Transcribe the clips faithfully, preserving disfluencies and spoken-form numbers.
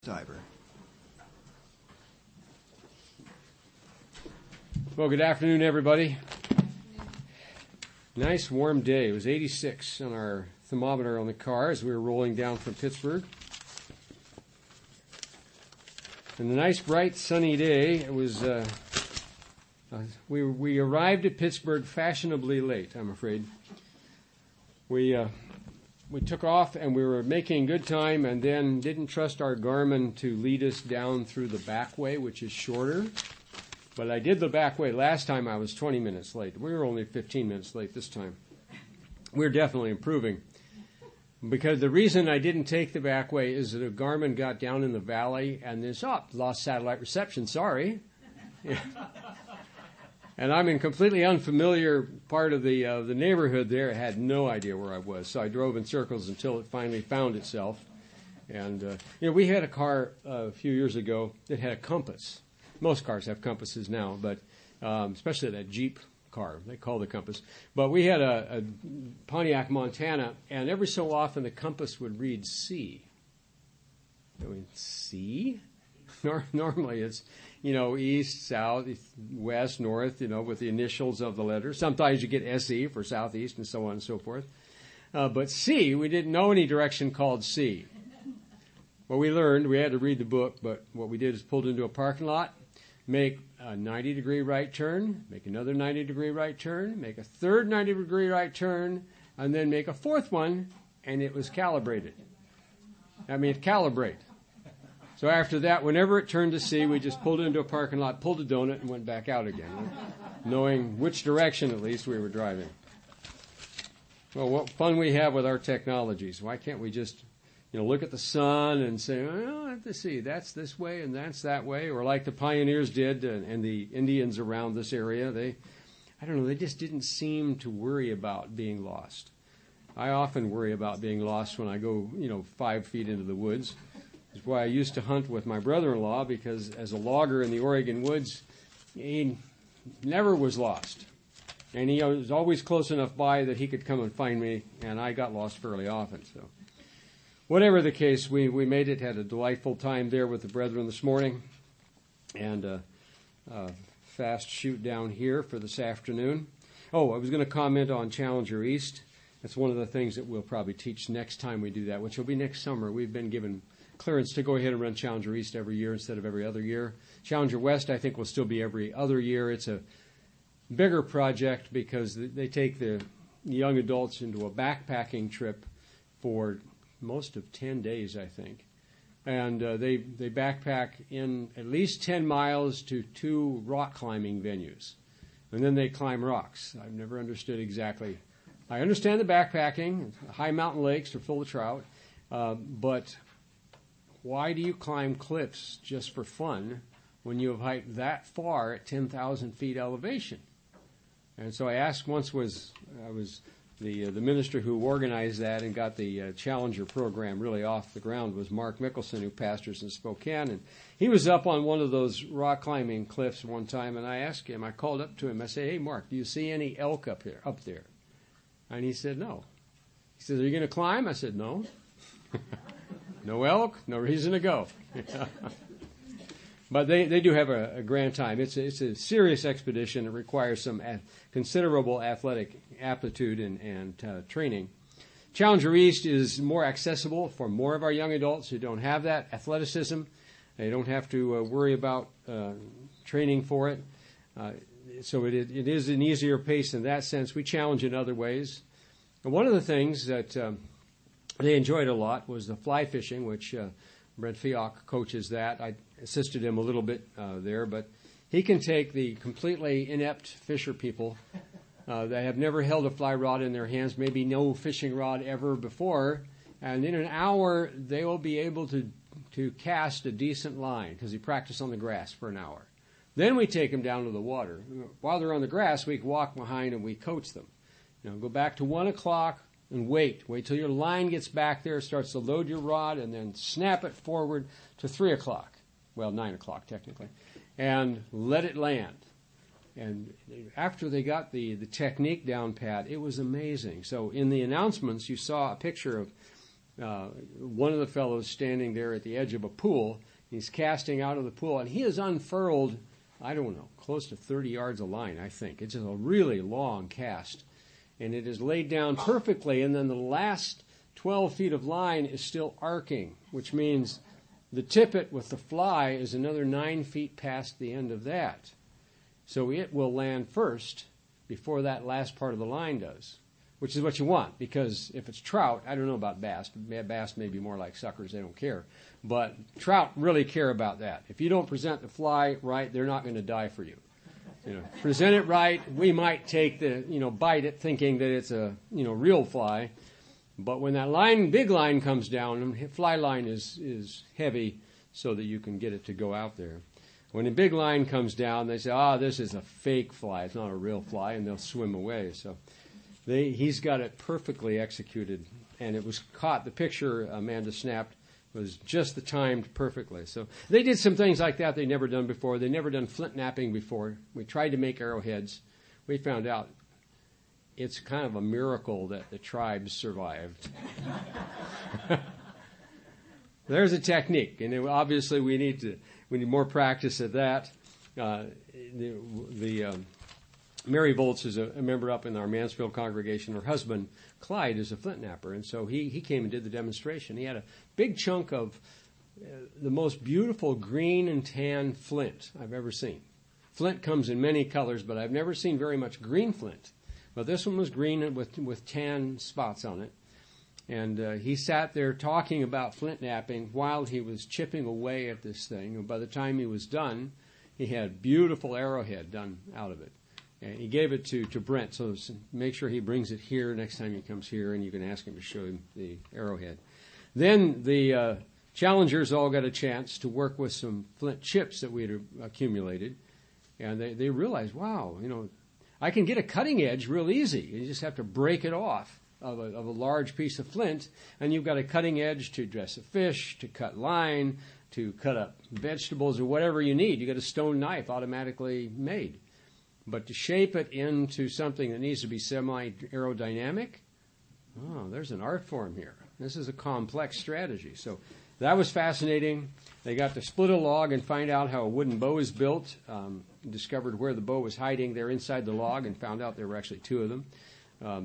Diver. Well, good afternoon, everybody. Nice warm day. It was eighty-six on our thermometer on the car as we were rolling down from Pittsburgh. And a nice, bright, sunny day. It was. Uh, uh, we we arrived at Pittsburgh fashionably late, I'm afraid. We. Uh, We took off and we were making good time and then didn't trust our Garmin to lead us down through the back way, which is shorter. But I did the back way. Last time I was twenty minutes late. We were only fifteen minutes late this time. We're definitely improving. Because the reason I didn't take the back way is that a Garmin got down in the valley and then, oh, lost satellite reception, sorry. Yeah. And I'm in completely unfamiliar part of the uh, the neighborhood there. I had no idea where I was, so I drove in circles until it finally found itself. And uh, you know, we had a car uh, a few years ago that had a compass. Most cars have compasses now, but um, especially that Jeep car, they call the compass. But we had a, a Pontiac Montana, and every so often the compass would read C. I mean, C? Normally it's, you know, east, south, west, north, you know, with the initials of the letters. Sometimes you get S E for southeast and so on and so forth. Uh, but C, we didn't know any direction called C. Well, we learned, we had to read the book, but what we did is pulled into a parking lot, make a ninety degree right turn, make another ninety degree right turn, make a third ninety degree right turn, and then make a fourth one, and it was calibrated. I mean, calibrate. So after that, whenever it turned to C, we just pulled into a parking lot, pulled a donut, and went back out again, knowing which direction, at least, we were driving. Well, what fun we have with our technologies. Why can't we just, you know, look at the sun and say, oh, I have to see, that's this way and that's that way, or like the pioneers did and, and the Indians around this area, they, I don't know, they just didn't seem to worry about being lost. I often worry about being lost when I go, you know, five feet into the woods. That's why I used to hunt with my brother-in-law, because as a logger in the Oregon woods, he never was lost. And he was always close enough by that he could come and find me, and I got lost fairly often. So, whatever the case, we, we made it, had a delightful time there with the brethren this morning, and a, a fast shoot down here for this afternoon. Oh, I was going to comment on Challenger East. That's one of the things that we'll probably teach next time we do that, which will be next summer. We've been given clearance to go ahead and run Challenger East every year instead of every other year. Challenger West, I think, will still be every other year. It's a bigger project because they take the young adults into a backpacking trip for most of ten days, I think. And uh, they, they backpack in at least ten miles to two rock climbing venues. And then they climb rocks. I've never understood exactly. I understand the backpacking. High mountain lakes are full of trout. Uh, but why do you climb cliffs just for fun when you have hiked that far at ten thousand feet elevation? And so I asked once was, I was the uh, the minister who organized that and got the uh, Challenger program really off the ground was Mark Mickelson, who pastors in Spokane. And he was up on one of those rock climbing cliffs one time, and I asked him, I called up to him, I said, hey, Mark, do you see any elk up here, up there? And he said, no. He said, are you going to climb? I said, no. No elk, no reason to go. But they, they do have a, a grand time. It's a, it's a serious expedition. It requires some a, considerable athletic aptitude and, and uh, training. Challenger East is more accessible for more of our young adults who don't have that athleticism. They don't have to uh, worry about uh, training for it. Uh, so it, it is an easier pace in that sense. We challenge in other ways. And one of the things that um, they enjoyed a lot was the fly fishing, which uh, Brent Fioc coaches that. I assisted him a little bit uh, there, but he can take the completely inept fisher people uh, that have never held a fly rod in their hands, maybe no fishing rod ever before, and in an hour they will be able to, to cast a decent line because he practiced on the grass for an hour. Then we take them down to the water. While they're on the grass, we walk behind and we coach them. You know, go back to one o'clock, and wait. Wait till your line gets back there, starts to load your rod, and then snap it forward to three o'clock. Well, nine o'clock, technically. And let it land. And after they got the, the technique down pat, it was amazing. So in the announcements, you saw a picture of uh, one of the fellows standing there at the edge of a pool. He's casting out of the pool, and he has unfurled, I don't know, close to thirty yards of line, I think. It's just a really long cast. And it is laid down perfectly, and then the last twelve feet of line is still arcing, which means the tippet with the fly is another nine feet past the end of that. So it will land first before that last part of the line does, which is what you want, because if it's trout, I don't know about bass, but bass may be more like suckers, they don't care. But trout really care about that. If you don't present the fly right, they're not going to die for you. You know, present it right, we might take the, you know, bite it thinking that it's a, you know, real fly. But when that line, big line comes down, the fly line is, is heavy so that you can get it to go out there. When a big line comes down, they say, ah, this is a fake fly. It's not a real fly, and they'll swim away. So they, he's got it perfectly executed, and it was caught. The picture Amanda snapped was just the timed perfectly. So they did some things like that they'd never done before. They'd never done flint knapping before. We tried to make arrowheads. We found out it's kind of a miracle that the tribes survived. There's a technique, and it, obviously we need to we need more practice at that. Uh, the the um, Mary Volz is a, a member up in our Mansfield congregation. Her husband Clyde is a flint knapper, and so he he came and did the demonstration. He had a big chunk of uh, the most beautiful green and tan flint I've ever seen. Flint comes in many colors, but I've never seen very much green flint. But this one was green with with tan spots on it. And uh, he sat there talking about flint knapping while he was chipping away at this thing. And by the time he was done, he had a beautiful arrowhead done out of it. And he gave it to, to Brent, so make sure he brings it here next time he comes here, and you can ask him to show him the arrowhead. Then the uh, challengers all got a chance to work with some flint chips that we had accumulated. And they, they realized, wow, you know, I can get a cutting edge real easy. You just have to break it off of a, of a large piece of flint, and you've got a cutting edge to dress a fish, to cut line, to cut up vegetables, or whatever you need. You got a stone knife automatically made. But to shape it into something that needs to be semi-aerodynamic, oh, there's an art form here. This is a complex strategy. So that was fascinating. They got to split a log and find out how a wooden bow is built, um, discovered where the bow was hiding there inside the log, and found out there were actually two of them. Um,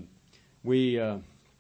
we uh,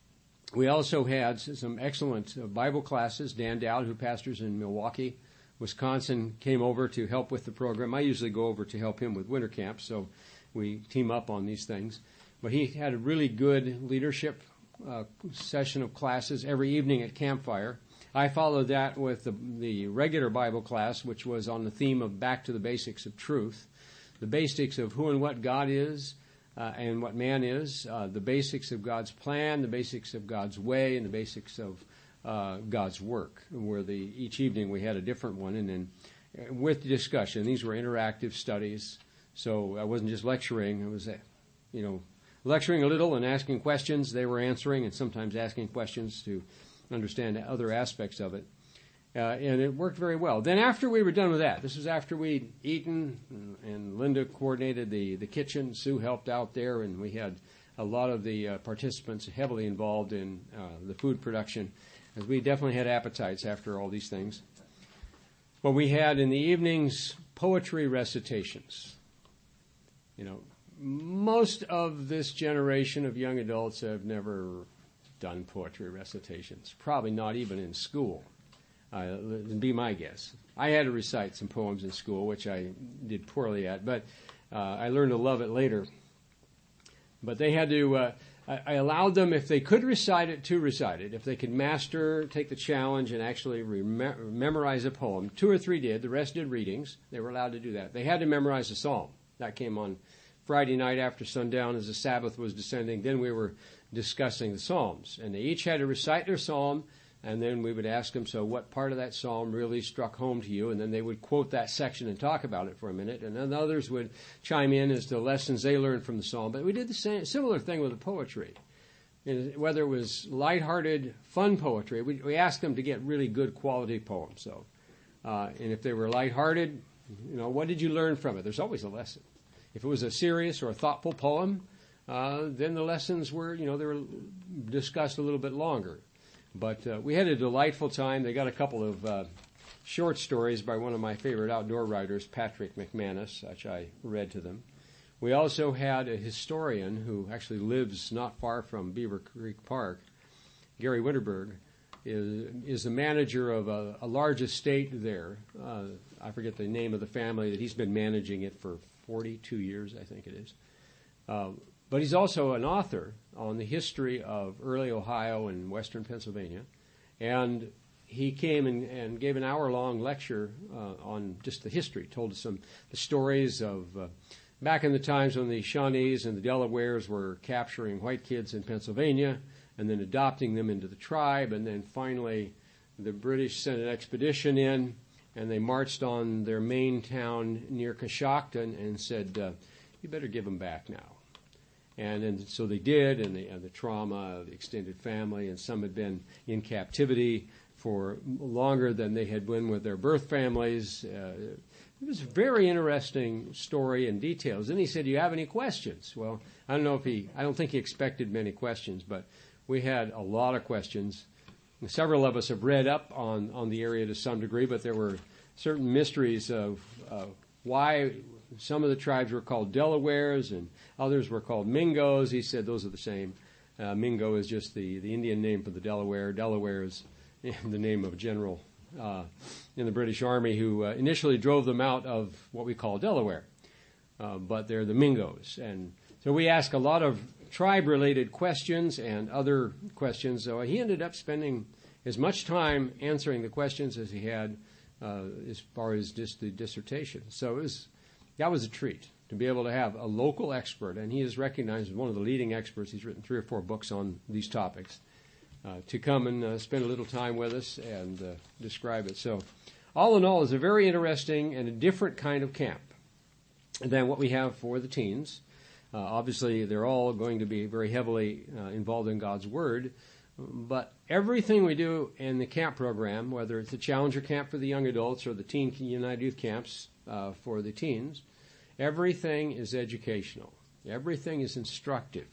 we also had some excellent uh, Bible classes. Dan Dowd, who pastors in Milwaukee, Wisconsin, came over to help with the program. I usually go over to help him with winter camp, so we team up on these things. But he had a really good leadership uh, session of classes every evening at campfire. I followed that with the, the regular Bible class, which was on the theme of back to the basics of truth, the basics of who and what God is uh, and what man is, uh, the basics of God's plan, the basics of God's way, and the basics of uh, God's work. Where the each evening we had a different one, and then uh, with the discussion. These were interactive studies, so I wasn't just lecturing. I was, uh, you know, lecturing a little and asking questions. They were answering, and sometimes asking questions to understand other aspects of it. Uh, and it worked very well. Then after we were done with that, this was after we'd eaten, and, and Linda coordinated the, the kitchen. Sue helped out there, and we had a lot of the uh, participants heavily involved in uh, the food production, as we definitely had appetites after all these things. But we had in the evenings poetry recitations. You know, most of this generation of young adults have never done poetry recitations, probably not even in school. Uh, would be my guess. I had to recite some poems in school, which I did poorly at, but uh, I learned to love it later. But they had to, uh, I, I allowed them, if they could recite it, to recite it. If they could master, take the challenge, and actually rem- memorize a poem. Two or three did. The rest did readings. They were allowed to do that. They had to memorize a psalm. That came on Friday night after sundown as the Sabbath was descending. Then we were discussing the Psalms. And they each had to recite their psalm, and then we would ask them, so what part of that psalm really struck home to you? And then they would quote that section and talk about it for a minute. And then others would chime in as to lessons they learned from the psalm. But we did the same, similar thing with the poetry. And whether it was lighthearted, fun poetry, we, we asked them to get really good quality poems. So, uh, and if they were lighthearted, you know, what did you learn from it? There's always a lesson. If it was a serious or a thoughtful poem, uh, then the lessons were, you know, they were discussed a little bit longer. But uh, we had a delightful time. They got a couple of uh, short stories by one of my favorite outdoor writers, Patrick McManus, which I read to them. We also had a historian who actually lives not far from Beaver Creek Park, Gary Winterberg, is, is the manager of a, a large estate there. Uh, I forget the name of the family that he's been managing it for forty-two years, I think it is. Uh, but he's also an author on the history of early Ohio and western Pennsylvania. And he came and, and gave an hour-long lecture uh, on just the history, told us some the stories of uh, back in the times when the Shawnees and the Delawares were capturing white kids in Pennsylvania and then adopting them into the tribe, and then finally the British sent an expedition in, and they marched on their main town near Coshocton and said, uh, you better give them back now. And, and so they did, and the, and the trauma of the extended family, and some had been in captivity for longer than they had been with their birth families. Uh, it was a very interesting story and details. Then he said, do you have any questions? Well, I don't know if he, I don't think he expected many questions, but we had a lot of questions. Several of us have read up on, on the area to some degree, but there were certain mysteries of uh, why some of the tribes were called Delawares and others were called Mingos. He said those are the same. Uh, Mingo is just the, the Indian name for the Delaware. Delaware is the name of a general uh, in the British Army who uh, initially drove them out of what we call Delaware. Uh, but they're the Mingos. And so we ask a lot of tribe-related questions and other questions. So he ended up spending as much time answering the questions as he had uh, as far as just the dissertation. So it was, that was a treat to be able to have a local expert, and he is recognized as one of the leading experts. He's written three or four books on these topics, uh, to come and uh, spend a little time with us and uh, describe it. So all in all, it's a very interesting and a different kind of camp than what we have for the teens. Uh, obviously, they're all going to be very heavily uh, involved in God's Word, but everything we do in the camp program, whether it's the Challenger Camp for the young adults or the Teen United Youth Camps uh, for the teens, everything is educational. Everything is instructive.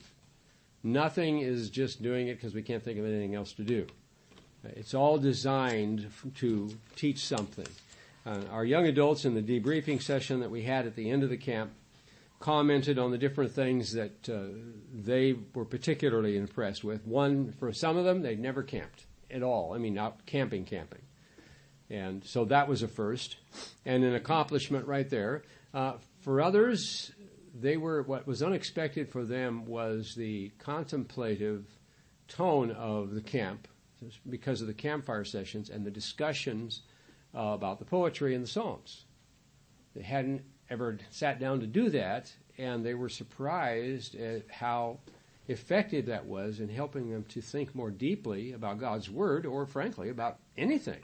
Nothing is just doing it because we can't think of anything else to do. It's all designed to teach something. Uh, our young adults in the debriefing session that we had at the end of the camp commented on the different things that uh, they were particularly impressed with. One, for some of them, they'd never camped at all. I mean, not camping, camping. And so that was a first and an accomplishment right there. Uh, for others, they were, what was unexpected for them was the contemplative tone of the camp because of the campfire sessions and the discussions uh, about the poetry and the Psalms. They hadn't ever sat down to do that, and they were surprised at how effective that was in helping them to think more deeply about God's Word, or frankly, about anything.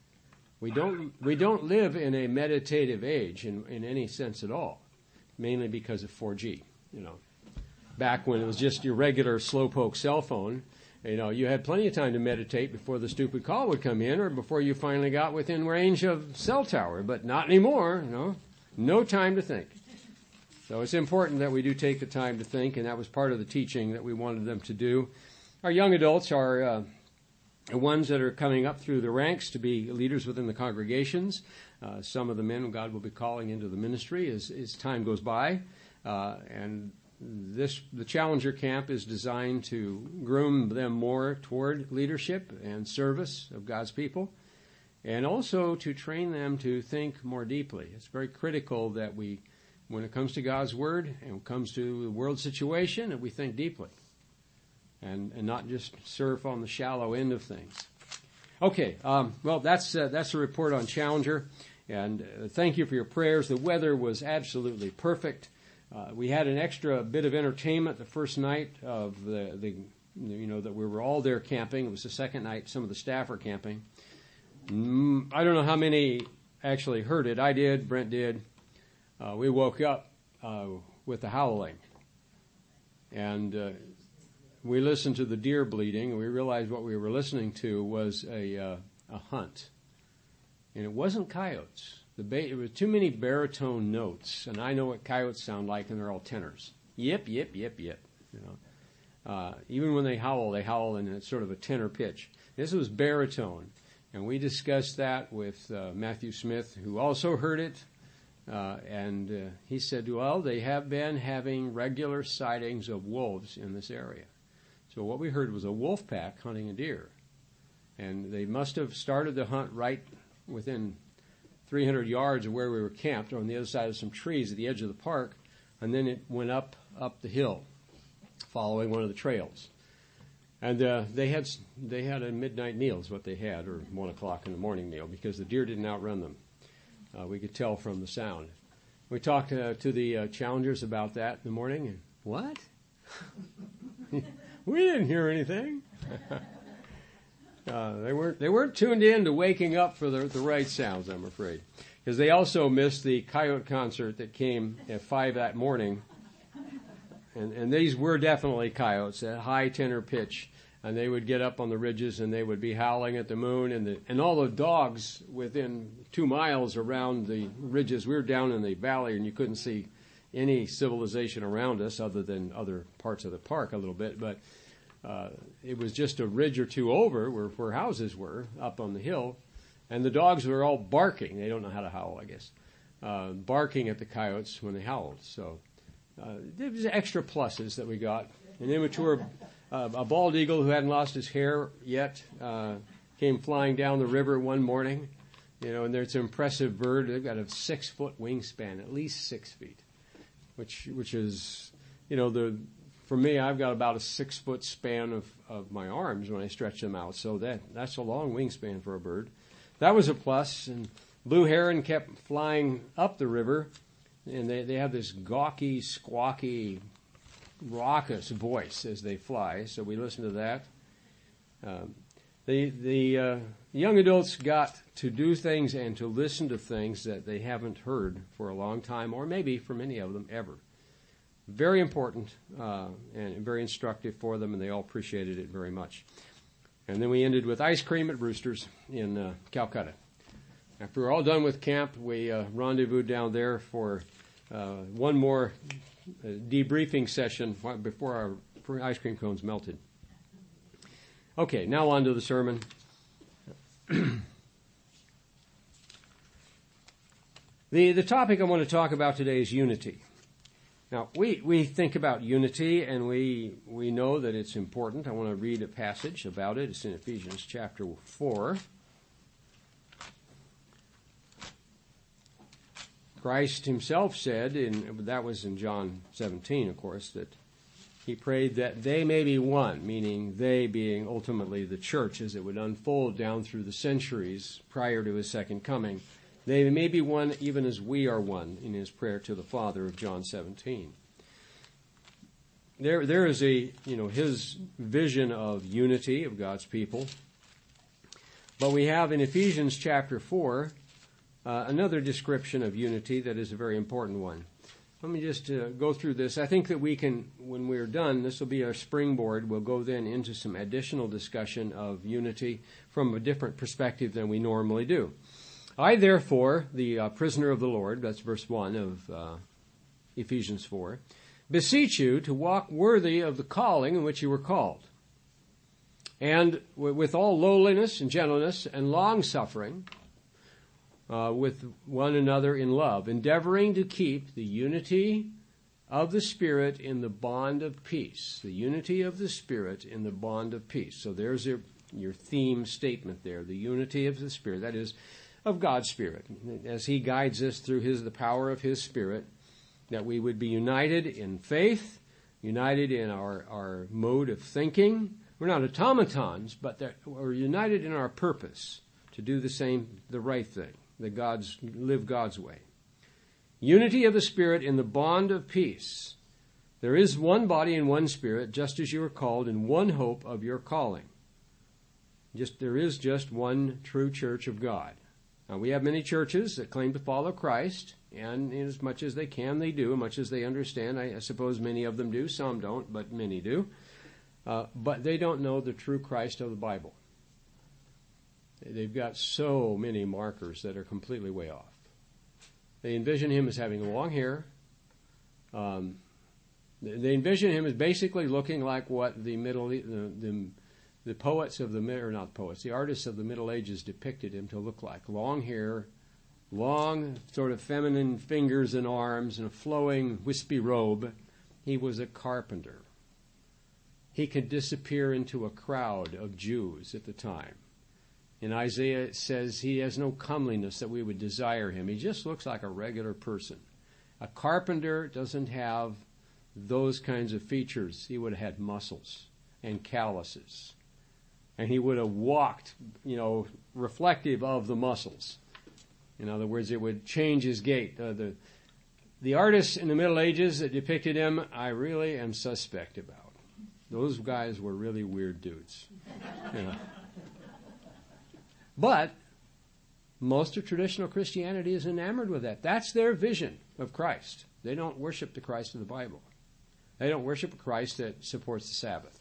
We don't we don't live in a meditative age in, in any sense at all, mainly because of four G. You know, back when it was just your regular slowpoke cell phone, you know, you had plenty of time to meditate before the stupid call would come in, or before you finally got within range of cell tower. But not anymore. You know. No time to think. So it's important that we do take the time to think, and that was part of the teaching that we wanted them to do. Our young adults are uh, the ones that are coming up through the ranks to be leaders within the congregations. Uh, some of the men God will be calling into the ministry as, as time goes by. Uh, and this the Challenger Camp is designed to groom them more toward leadership and service of God's people, and also to train them to think more deeply. It's very critical that we, when it comes to God's Word and when it comes to the world situation, that we think deeply and, and not just surf on the shallow end of things. Okay, um, well, that's uh, that's a report on Challenger, and uh, thank you for your prayers. The weather was absolutely perfect. Uh, we had an extra bit of entertainment the first night of the, the, you know, that we were all there camping. It was the second night some of the staff were camping. I don't know how many actually heard it. I did. Brent did. Uh, we woke up uh, with the howling. And uh, we listened to the deer bleating, and we realized what we were listening to was a uh, a hunt. And it wasn't coyotes. The ba- it was too many baritone notes, and I know what coyotes sound like, and they're all tenors. Yip, yip, yip, yip. You know, Uh, even when they howl, they howl in a sort of a tenor pitch. This was baritone. And we discussed that with uh, Matthew Smith, who also heard it. Uh, and uh, he said, well, they have been having regular sightings of wolves in this area. So what we heard was a wolf pack hunting a deer. And they must have started the hunt right within three hundred yards of where we were camped, or on the other side of some trees at the edge of the park. And then it went up, up the hill, following one of the trails. And uh, they had they had a midnight meal is what they had, or one o'clock in the morning meal, because the deer didn't outrun them. Uh, we could tell from the sound. We talked uh, to the uh, challengers about that in the morning. And, what? We didn't hear anything. uh, they weren't they weren't tuned in to waking up for the, the right sounds, I'm afraid, because they also missed the coyote concert that came at five that morning. And, and these were definitely coyotes at high tenor pitch. And they would get up on the ridges and they would be howling at the moon. And the, and all the dogs within two miles around the ridges, we were down in the valley and you couldn't see any civilization around us other than other parts of the park a little bit. But uh, it was just a ridge or two over where, where houses were up on the hill. And the dogs were all barking. They don't know how to howl, I guess. Uh, barking at the coyotes when they howled. So uh, there was extra pluses that we got. An immature... Uh, a bald eagle who hadn't lost his hair yet uh, came flying down the river one morning, you know, and there's an impressive bird. They've got a six-foot wingspan, at least six feet, which which is, you know, the for me, I've got about a six-foot span of, of my arms when I stretch them out, so that that's a long wingspan for a bird. That was a plus, and blue heron kept flying up the river, and they, they have this gawky, squawky, raucous voice as they fly, so we listen to that. Um, the the uh, young adults got to do things and to listen to things that they haven't heard for a long time, or maybe for many of them ever. Very important uh, and very instructive for them, and they all appreciated it very much. And then we ended with ice cream at Brewster's in uh, Calcutta. After we were all done with camp, we uh, rendezvoused down there for uh, one more uh, debriefing session before our ice cream cones melted. Okay, now on to the sermon. the the topic I want to talk about today is unity. Now, we, we think about unity, and we we know that it's important. I want to read a passage about it. It's in Ephesians chapter four. Christ himself said, and that was in John seventeen, of course, that he prayed that they may be one, meaning they being ultimately the church as it would unfold down through the centuries prior to his second coming. They may be one even as we are one, in his prayer to the Father of John seventeen. There, there is a, you know, his vision of unity of God's people. But we have in Ephesians chapter four uh, another description of unity that is a very important one. Let me just uh, go through this. I think that we can, when we're done, this will be our springboard. We'll go then into some additional discussion of unity from a different perspective than we normally do. I, therefore, the uh, prisoner of the Lord, that's verse one of uh, Ephesians four, beseech you to walk worthy of the calling in which you were called, and w- with all lowliness and gentleness and long-suffering, uh, with one another in love, endeavoring to keep the unity of the Spirit in the bond of peace. The unity of the Spirit in the bond of peace. So there's your, your theme statement there, the unity of the Spirit. That is, of God's Spirit, as he guides us through his the power of his Spirit, that we would be united in faith, united in our, our mode of thinking. We're not automatons, but that we're united in our purpose to do the same, the right thing, that God's live God's way. Unity of the Spirit in the bond of peace. There is one body and one Spirit, just as you are called, in one hope of your calling. Just there is just one true church of God. Now, we have many churches that claim to follow Christ, and in as much as they can, they do, as much as they understand. I, I suppose many of them do. Some don't, but many do. Uh, but they don't know the true Christ of the Bible. They've got so many markers that are completely way off. They envision him as having long hair, um, They envision him as basically looking like what the middle the, the, the poets of the or not poets, the artists of the Middle Ages depicted him to look like. Long hair, long sort of feminine fingers and arms, and a flowing wispy robe. He was a carpenter. He could disappear into a crowd of Jews at the time. In Isaiah it says he has no comeliness that we would desire him. He just looks like a regular person. A carpenter doesn't have those kinds of features. He would have had muscles and calluses. And he would have walked, you know, reflective of the muscles. In other words, it would change his gait. Uh, the, the artists in the Middle Ages that depicted him, I really am suspect about. Those guys were really weird dudes. You know. But most of traditional Christianity is enamored with that. That's their vision of Christ. They don't worship the Christ of the Bible. They don't worship a Christ that supports the Sabbath.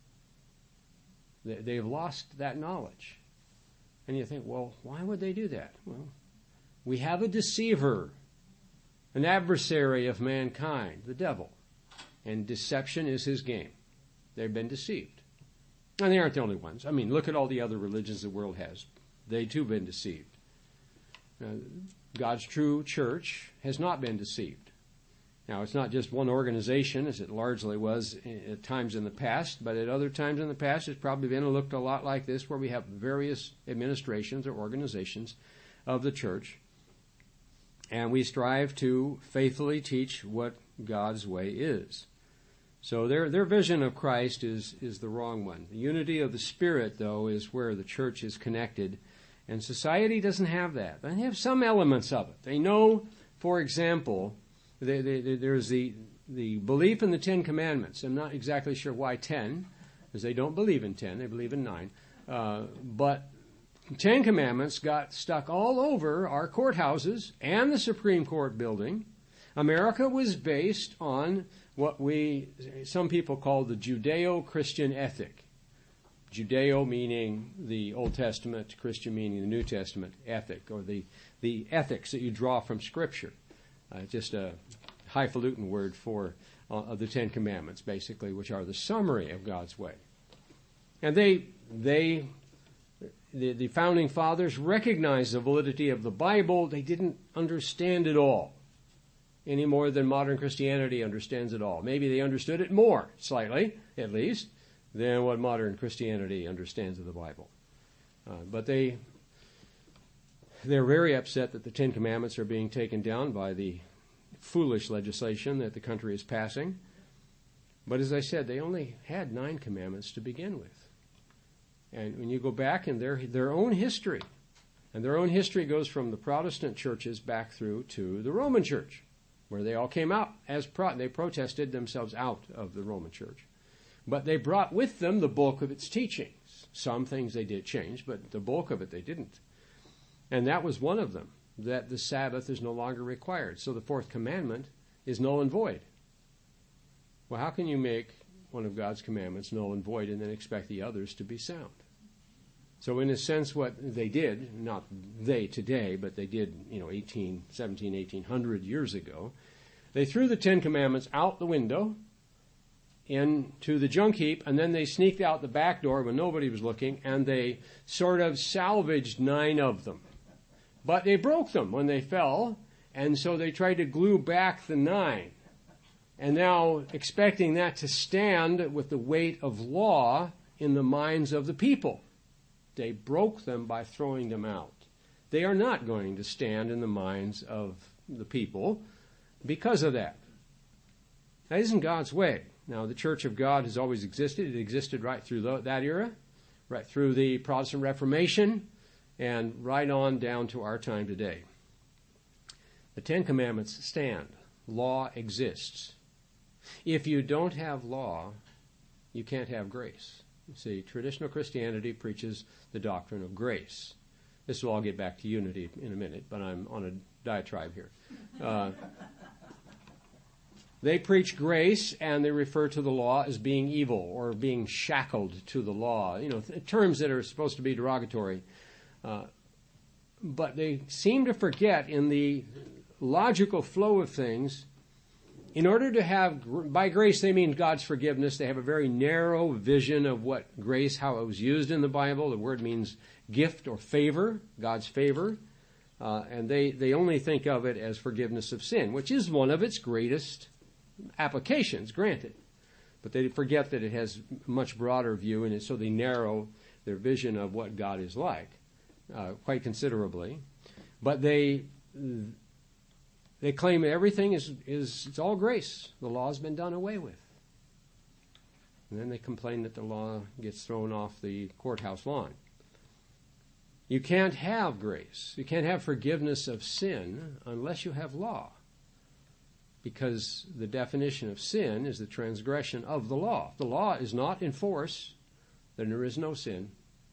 They, they've lost that knowledge. And you think, well, why would they do that? Well, we have a deceiver, an adversary of mankind, the devil. And deception is his game. They've been deceived. And they aren't the only ones. I mean, look at all the other religions the world has. They too have been deceived. Uh, God's true church has not been deceived. Now, it's not just one organization, as it largely was at times in the past, but at other times in the past, it's probably been looked a lot like this, where we have various administrations or organizations of the church, and we strive to faithfully teach what God's way is. So their their vision of Christ is, is the wrong one. The unity of the Spirit, though, is where the church is connected, and society doesn't have that. They have some elements of it. They know, for example, They, they, they, there's the the belief in the Ten Commandments. I'm not exactly sure why ten, because they don't believe in ten. They believe in nine. Uh, but Ten Commandments got stuck all over our courthouses and the Supreme Court building. America was based on what we, some people call the Judeo-Christian ethic. Judeo meaning the Old Testament, Christian meaning the New Testament ethic, or the, the ethics that you draw from Scripture. Uh, just a highfalutin word for uh, the Ten Commandments, basically, which are the summary of God's way. And they, they, the, the founding fathers recognized the validity of the Bible. They didn't understand it all any more than modern Christianity understands it all. Maybe they understood it more, slightly, at least, than what modern Christianity understands of the Bible. Uh, but they... They're very upset that the Ten Commandments are being taken down by the foolish legislation that the country is passing. But as I said, they only had nine commandments to begin with. And when you go back in their their own history, and their own history goes from the Protestant churches back through to the Roman Church, where they all came out as pro- they protested themselves out of the Roman Church. But they brought with them the bulk of its teachings. Some things they did change, but the bulk of it they didn't. And that was one of them, that the Sabbath is no longer required. So the fourth commandment is null and void. Well, how can you make one of God's commandments null and void and then expect the others to be sound? So in a sense, what they did, not they today, but they did, you know, eighteen, seventeen, eighteen hundred years ago, they threw the Ten Commandments out the window into the junk heap, and then they sneaked out the back door when nobody was looking, and they sort of salvaged nine of them. But they broke them when they fell, and so they tried to glue back the nine. And now, expecting that to stand with the weight of law in the minds of the people, they broke them by throwing them out. They are not going to stand in the minds of the people because of that. That isn't God's way. Now, the Church of God has always existed. It existed right through the, that era, right through the Protestant Reformation, and right on down to our time today. The Ten Commandments stand. Law exists. If you don't have law, you can't have grace. You see, traditional Christianity preaches the doctrine of grace. This will all get back to unity in a minute, but I'm on a diatribe here. Uh, They preach grace, and they refer to the law as being evil or being shackled to the law, you know, th- terms that are supposed to be derogatory. Uh, but they seem to forget in the logical flow of things, in order to have, by grace they mean God's forgiveness. They have a very narrow vision of what grace, how it was used in the Bible. The word means gift or favor, God's favor. Uh, and they, they only think of it as forgiveness of sin, which is one of its greatest applications, granted. But they forget that it has a much broader view, and so they narrow their vision of what God is like uh, quite considerably. But they they claim everything is, is it's all grace. The law has been done away with. And then they complain that the law gets thrown off the courthouse lawn. You can't have grace. You can't have forgiveness of sin unless you have law. Because the definition of sin is the transgression of the law. If the law is not in force, then there is no sin.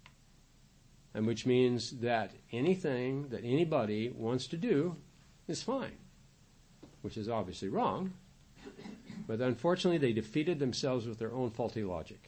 And which means that anything that anybody wants to do is fine. Which is obviously wrong. But unfortunately, they defeated themselves with their own faulty logic.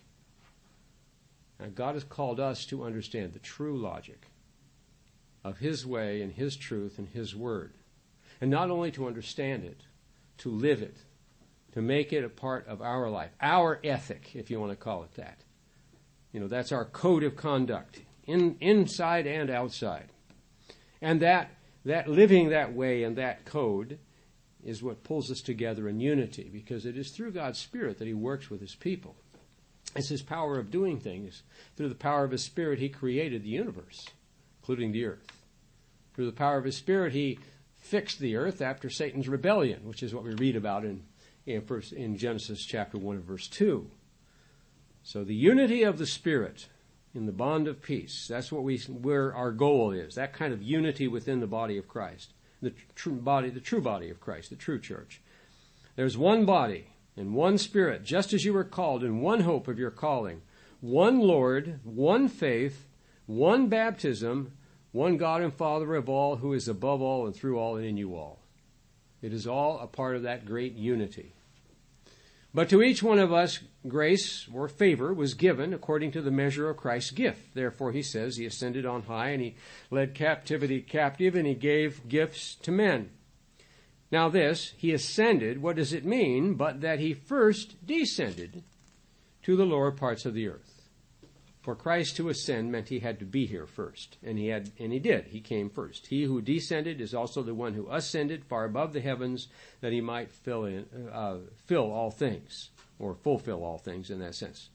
And God has called us to understand the true logic of His way and His truth and His word. And not only to understand it, to live it, to make it a part of our life, our ethic, if you want to call it that. You know, that's our code of conduct, in, inside and outside. And that, that living that way and that code is what pulls us together in unity, because it is through God's Spirit that He works with His people. It's His power of doing things. Through the power of His Spirit, He created the universe, including the earth. Through the power of His Spirit, He fixed the earth after Satan's rebellion, which is what we read about in, in, first, in Genesis chapter one and verse two. So the unity of the Spirit in the bond of peace, that's what we, where our goal is, that kind of unity within the body of Christ, the true body, the true body of Christ, the true church. There's one body and one Spirit, just as you were called, in one hope of your calling, one Lord, one faith, one baptism, one God and Father of all, who is above all and through all and in you all. It is all a part of that great unity. But to each one of us, grace or favor was given according to the measure of Christ's gift. Therefore, he says, He ascended on high, and He led captivity captive, and He gave gifts to men. Now this, He ascended, what does it mean? But that He first descended to the lower parts of the earth. For Christ to ascend meant He had to be here first. And he had, and he did. He came first. He who descended is also the one who ascended far above the heavens, that He might fill in, uh, fill all things, or fulfill all things in that sense.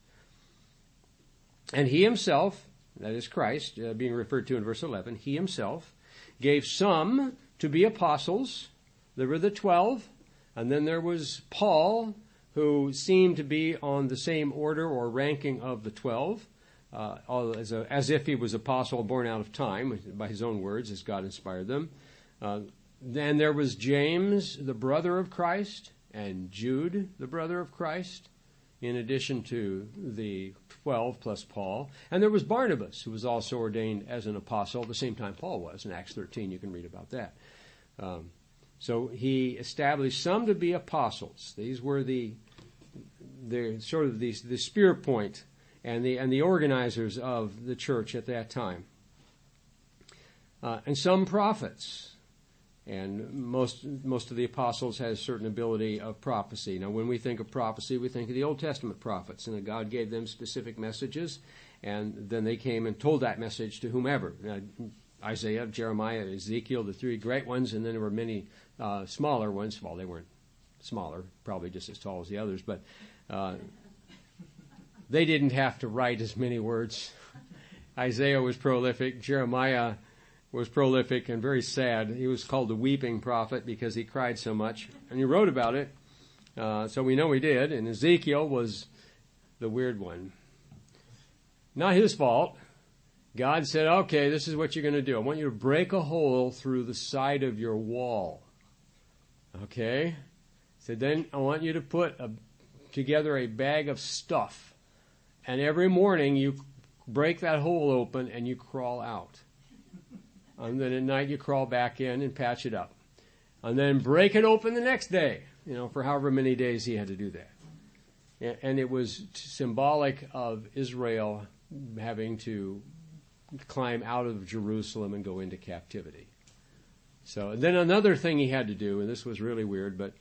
And He Himself, that is Christ, uh, being referred to in verse eleven, He Himself gave some to be apostles. There were the twelve. And then there was Paul, who seemed to be on the same order or ranking of the twelve. Uh, as, a, as if he was apostle born out of time, by his own words, as God inspired them. Uh, then there was James, the brother of Christ, and Jude, the brother of Christ, in addition to the twelve plus Paul. And there was Barnabas, who was also ordained as an apostle at the same time Paul was. In Acts thirteen, you can read about that. Um, so he established some to be apostles. These were the, the sort of the, the spear point and the and the organizers of the church at that time. Uh, and some prophets. And most most of the apostles had a certain ability of prophecy. Now, when we think of prophecy, we think of the Old Testament prophets, and that God gave them specific messages, and then they came and told that message to whomever. Now, Isaiah, Jeremiah, Ezekiel, the three great ones, and then there were many uh, smaller ones. Well, they weren't smaller, probably just as tall as the others, but uh, they didn't have to write as many words. Isaiah was prolific. Jeremiah was prolific and very sad. He was called the weeping prophet because he cried so much. And he wrote about it, uh, so we know he did. And Ezekiel was the weird one. Not his fault. God said, okay, this is what you're going to do. I want you to break a hole through the side of your wall. Okay? So then I want you to put a, together a bag of stuff. And every morning you break that hole open and you crawl out. And then at night you crawl back in and patch it up. And then break it open the next day, you know, for however many days he had to do that. And it was symbolic of Israel having to climb out of Jerusalem and go into captivity. So and then another thing he had to do, and this was really weird, but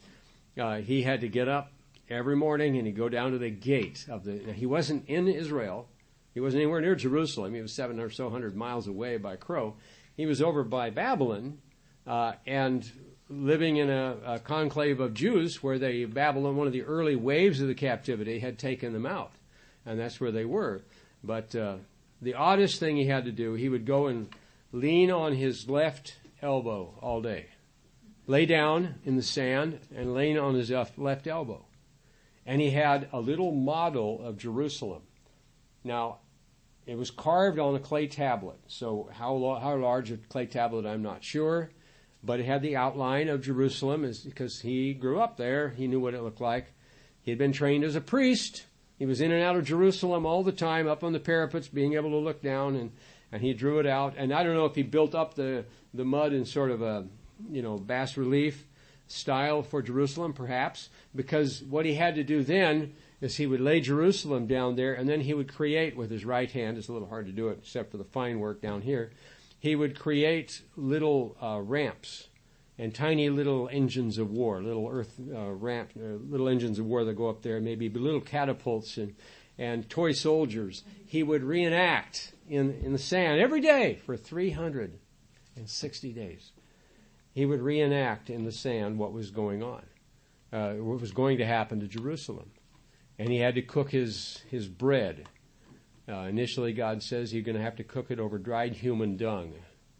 uh, he had to get up every morning and he'd go down to the gate of the, he wasn't in Israel. He wasn't anywhere near Jerusalem. He was seven or so hundred miles away by crow. He was over by Babylon, uh, and living in a, a conclave of Jews where they, Babylon, one of the early waves of the captivity, had taken them out. And that's where they were. But uh, the oddest thing he had to do, he would go and lean on his left elbow all day. Lay down in the sand and lean on his left elbow. And he had a little model of Jerusalem. Now, it was carved on a clay tablet. So how, how large a clay tablet, I'm not sure. But it had the outline of Jerusalem is because he grew up there. He knew what it looked like. He had been trained as a priest. He was in and out of Jerusalem all the time, up on the parapets, being able to look down, and, and he drew it out. And I don't know if he built up the, the mud in sort of a, you know, bas relief style for Jerusalem, perhaps, because what he had to do then is he would lay Jerusalem down there, and then he would create with his right hand. It's a little hard to do it, except for the fine work down here. He would create little uh, ramps and tiny little engines of war, little earth uh, ramp, uh, little engines of war that go up there, maybe little catapults and, and toy soldiers. He would reenact in, in the sand every day for three hundred sixty days. He would reenact in the sand what was going on, uh, what was going to happen to Jerusalem. And he had to cook his, his bread. Uh, initially, God says you're going to have to cook it over dried human dung.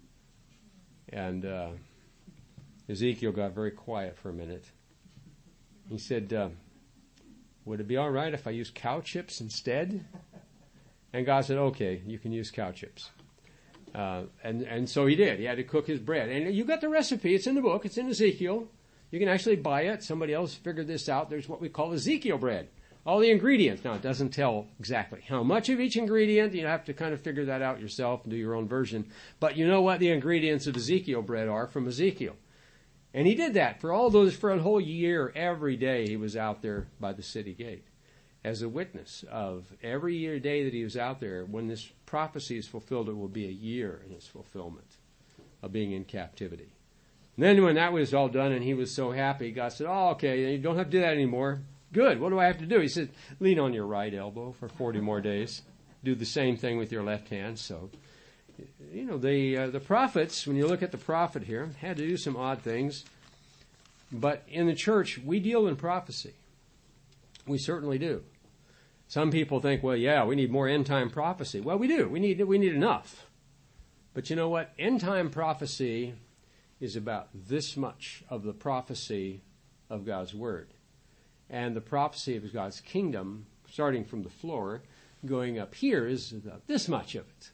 And uh, Ezekiel got very quiet for a minute. He said, uh, would it be all right if I use cow chips instead? And God said, okay, you can use cow chips. Uh, and, and so he did. He had to cook his bread. And you got the recipe. It's in the book. It's in Ezekiel. You can actually buy it. Somebody else figured this out. There's what we call Ezekiel bread. All the ingredients. Now, it doesn't tell exactly how much of each ingredient. You have to kind of figure that out yourself and do your own version. But you know what the ingredients of Ezekiel bread are from Ezekiel. And he did that for all those, for a whole year. Every day he was out there by the city gate as a witness of every year day that he was out there. When this prophecy is fulfilled, it will be a year in its fulfillment of being in captivity. And then when that was all done and he was so happy, God said, oh, okay, you don't have to do that anymore. Good. What do I have to do? He said, lean on your right elbow for forty more days. Do the same thing with your left hand. So, you know, the uh, the prophets, when you look at the prophet here, had to do some odd things. But in the church, we deal in prophecy. We certainly do. Some people think, well, yeah, we need more end-time prophecy. Well, we do. We need we need enough. But you know what? End-time prophecy is about this much of the prophecy of God's Word. And the prophecy of God's kingdom, starting from the floor, going up here, is about this much of it.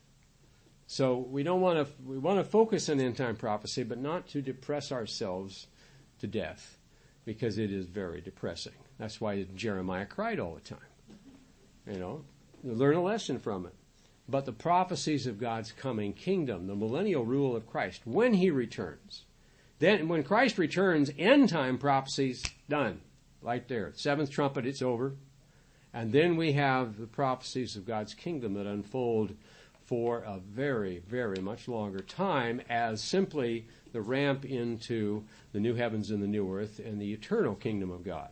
So we don't want to we want to focus on end-time prophecy, but not to depress ourselves to death, because it is very depressing. That's why Jeremiah cried all the time. You know, you learn a lesson from it. But the prophecies of God's coming kingdom, the millennial rule of Christ, when he returns, then when Christ returns, end-time prophecies done. Right there. Seventh trumpet, it's over. And then we have the prophecies of God's kingdom that unfold for a very, very much longer time as simply the ramp into the new heavens and the new earth and the eternal kingdom of God.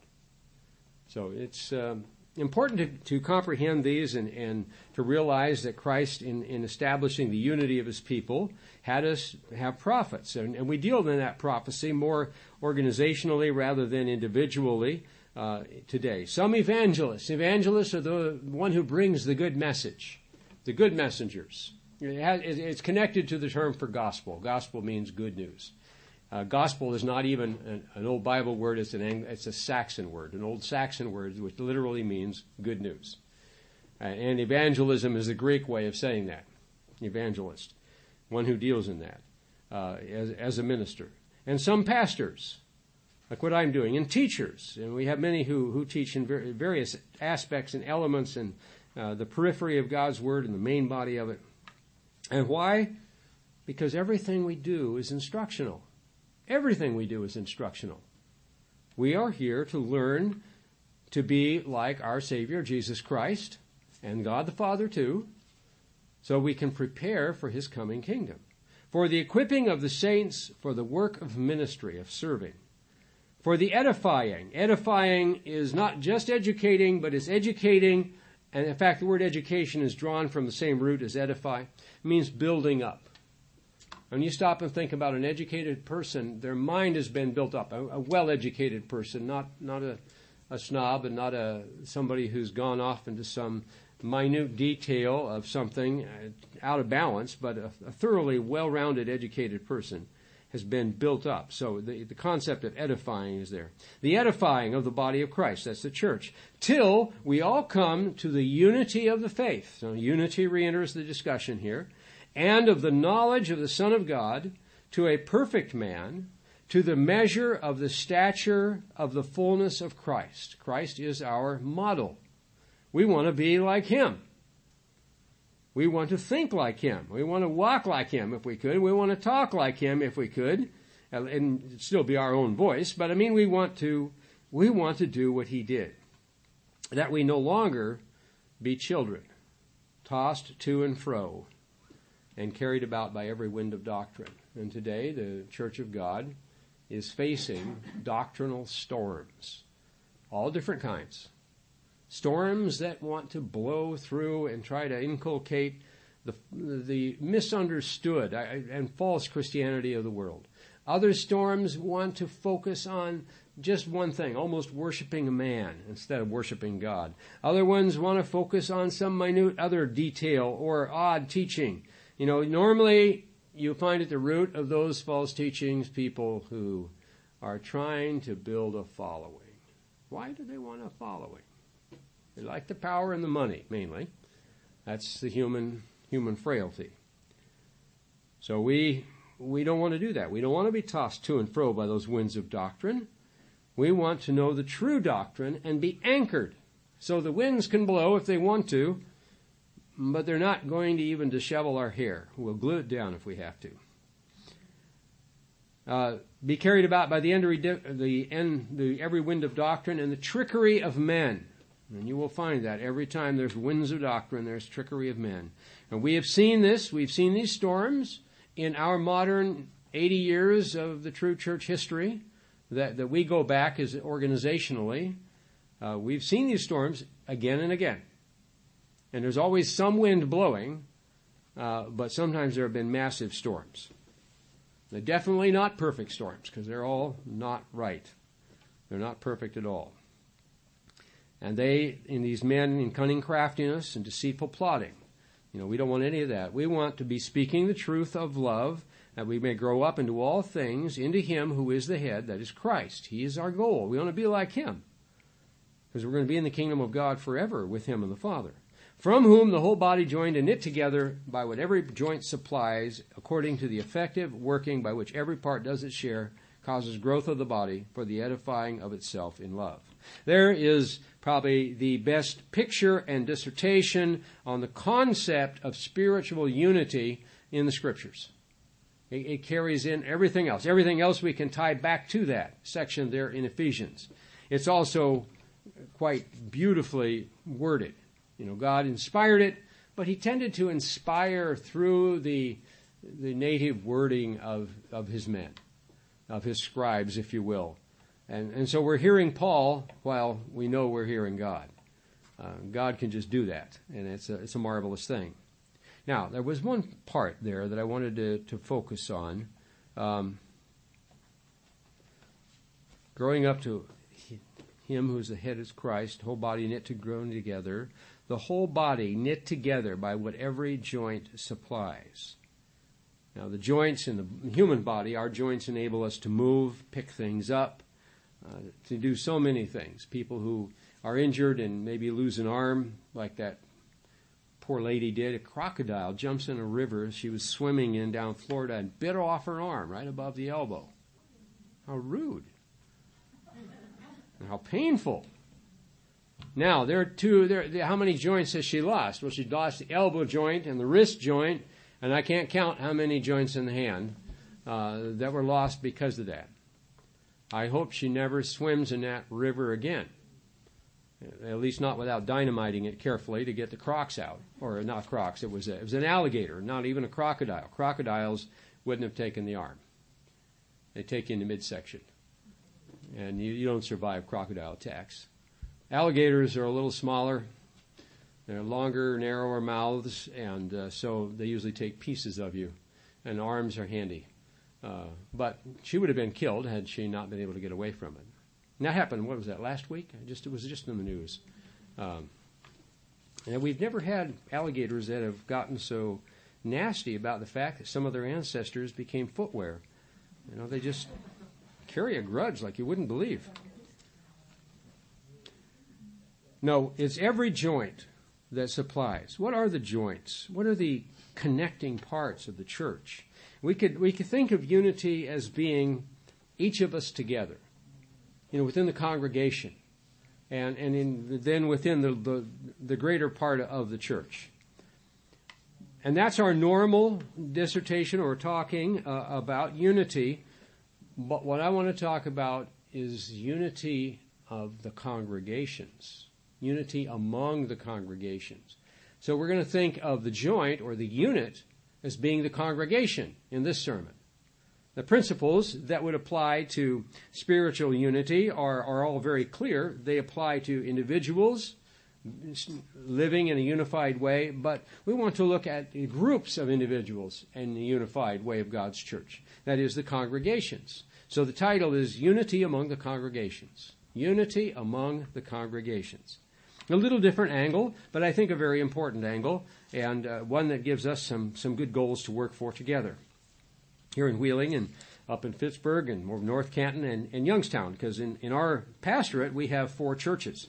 So it's um, important to, to comprehend these and, and to realize that Christ, in, in establishing the unity of his people, had us have prophets. And, and we deal in that prophecy more organizationally rather than individually uh, today. Some evangelists. Evangelists are the one who brings the good message, the good messengers. It has, it's connected to the term for gospel. Gospel means good news. Uh, gospel is not even an, an old Bible word. It's, an, it's a Saxon word, an old Saxon word, which literally means good news. Uh, and evangelism is the Greek way of saying that. Evangelist, one who deals in that uh, as, as a minister. And some pastors, like what I'm doing, and teachers. And we have many who, who teach in ver- various aspects and elements and uh, the periphery of God's Word and the main body of it. And why? Because everything we do is instructional. Everything we do is instructional. We are here to learn to be like our Savior, Jesus Christ, and God the Father too, so we can prepare for his coming kingdom, for the equipping of the saints for the work of ministry, of serving, For the edifying. Edifying is not just educating, but it's educating. And in fact, the word education is drawn from the same root as edify. It means building up. When you stop and think about an educated person, their mind has been built up. A, a well-educated person, not not a, a snob and not a somebody who's gone off into some minute detail of something out of balance, but a, a thoroughly well-rounded, educated person has been built up. So the, the concept of edifying is there. The edifying of the body of Christ, that's the church, till we all come to the unity of the faith. So unity re-enters the discussion here. And of the knowledge of the Son of God, to a perfect man, to the measure of the stature of the fullness of Christ. Christ is our model. We want to be like Him. We want to think like Him. We want to walk like Him if we could. We want to talk like Him if we could, and still be our own voice. But I mean, we want to, we want to do what He did. That we no longer be children, tossed to and fro, and carried about by every wind of doctrine. And today, the Church of God is facing doctrinal storms, all different kinds. Storms that want to blow through and try to inculcate the, the misunderstood and false Christianity of the world. Other storms want to focus on just one thing, almost worshiping a man instead of worshiping God. Other ones want to focus on some minute other detail or odd teaching. You know, normally you find at the root of those false teachings people who are trying to build a following. Why do they want a following? They like the power and the money, mainly. That's the human human frailty. So we we don't want to do that. We don't want to be tossed to and fro by those winds of doctrine. We want to know the true doctrine and be anchored. So the winds can blow if they want to, but they're not going to even dishevel our hair. We'll glue it down if we have to. Uh, be carried about by the, end, the, end, the every wind of doctrine and the trickery of men. And you will find that every time there's winds of doctrine, there's trickery of men. And we have seen this, we've seen these storms in our modern eighty years of the true church history that, that we go back as organizationally. Uh, we've seen these storms again and again. And there's always some wind blowing, uh, but sometimes there have been massive storms. They're definitely not perfect storms, because they're all not right. They're not perfect at all. And they, in these men, in cunning craftiness and deceitful plotting, you know, we don't want any of that. We want to be speaking the truth of love, that we may grow up into all things, into Him who is the head, that is Christ. He is our goal. We want to be like Him, because we're going to be in the kingdom of God forever with Him and the Father. From whom the whole body joined and knit together by what every joint supplies, according to the effective working by which every part does its share, causes growth of the body for the edifying of itself in love. There is probably the best picture and dissertation on the concept of spiritual unity in the Scriptures. It, it carries in everything else. Everything else we can tie back to that section there in Ephesians. It's also quite beautifully worded. You know, God inspired it, but He tended to inspire through the the native wording of, of His men, of His scribes, if you will. And and so we're hearing Paul while we know we're hearing God. Uh, God can just do that, and it's a, it's a marvelous thing. Now, there was one part there that I wanted to, to focus on. Um, growing up to Him who is the head is Christ, whole body knit to grow together, the whole body knit together by what every joint supplies. Now, the joints in the human body, our joints enable us to move, pick things up, uh, to do so many things. People who are injured and maybe lose an arm, like that poor lady did. A crocodile jumps in a river she was swimming in down Florida and bit off her arm right above the elbow. How rude. And how painful. Now, there are two, there, how many joints has she lost? Well, she lost the elbow joint and the wrist joint, and I can't count how many joints in the hand uh, that were lost because of that. I hope she never swims in that river again. At least not without dynamiting it carefully to get the crocs out. Or not crocs, it was, a, it was an alligator, not even a crocodile. Crocodiles wouldn't have taken the arm. They take you in the midsection. and you, you don't survive crocodile attacks. Alligators are a little smaller. They're longer, narrower mouths, and uh, so they usually take pieces of you, and arms are handy. Uh, but she would have been killed had she not been able to get away from it. And that happened, what was that, last week? Just It was just in the news. Um, and we've never had alligators that have gotten so nasty about the fact that some of their ancestors became footwear. You know, they just carry a grudge like you wouldn't believe. No, it's every joint that supplies. What are the joints? What are the connecting parts of the church? We could we could think of unity as being each of us together, you know, within the congregation, and and in then within the the, the greater part of the church. And that's our normal dissertation or talking uh, about unity. But what I want to talk about is unity of the congregations, unity among the congregations. So we're going to think of the joint or the unit as being the congregation in this sermon. The principles that would apply to spiritual unity are, are all very clear. They apply to individuals living in a unified way, but we want to look at groups of individuals in the unified way of God's church. That is, the congregations. So the title is Unity Among the Congregations. Unity among the congregations. A little different angle, but I think a very important angle, and uh, one that gives us some, some good goals to work for together. Here in Wheeling and up in Pittsburgh and more North Canton and, and Youngstown, because in, in our pastorate we have four churches.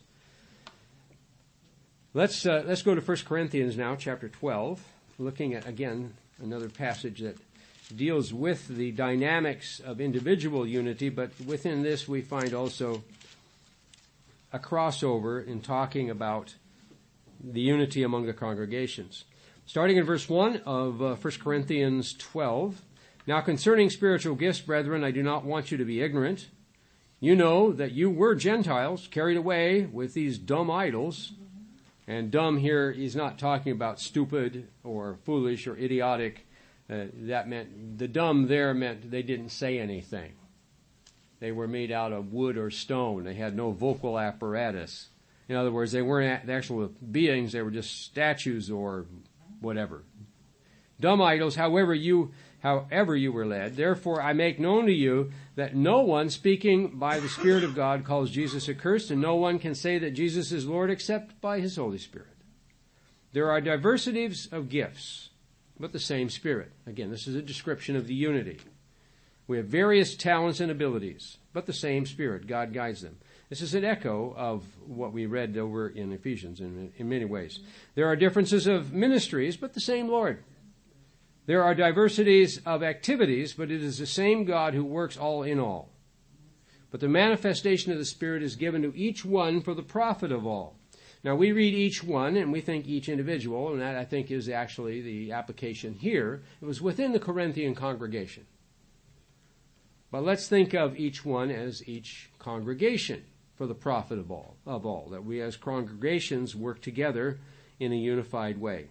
Let's uh, let's go to First Corinthians now, chapter twelve, looking at, again, another passage that deals with the dynamics of individual unity, but within this we find also a crossover in talking about the unity among the congregations. Starting in verse one of uh, First Corinthians twelve, now concerning spiritual gifts, brethren, I do not want you to be ignorant. You know that you were Gentiles, carried away with these dumb idols. And dumb here, he's not talking about stupid or foolish or idiotic. Uh, that meant, the dumb there meant they didn't say anything. They were made out of wood or stone. They had no vocal apparatus. In other words, they weren't actual beings. They were just statues or whatever. Dumb idols, however you, however you were led. Therefore, I make known to you that no one speaking by the Spirit of God calls Jesus accursed, and no one can say that Jesus is Lord except by his Holy Spirit. There are diversities of gifts, but the same Spirit. Again, this is a description of the unity. We have various talents and abilities, but the same Spirit. God guides them. This is an echo of what we read over in Ephesians in, in many ways. There are differences of ministries, but the same Lord. There are diversities of activities, but it is the same God who works all in all. But the manifestation of the Spirit is given to each one for the profit of all. Now, we read each one, and we think each individual, and that, I think, is actually the application here. It was within the Corinthian congregation. But let's think of each one as each congregation for the profit of all, of all, that we as congregations work together in a unified way.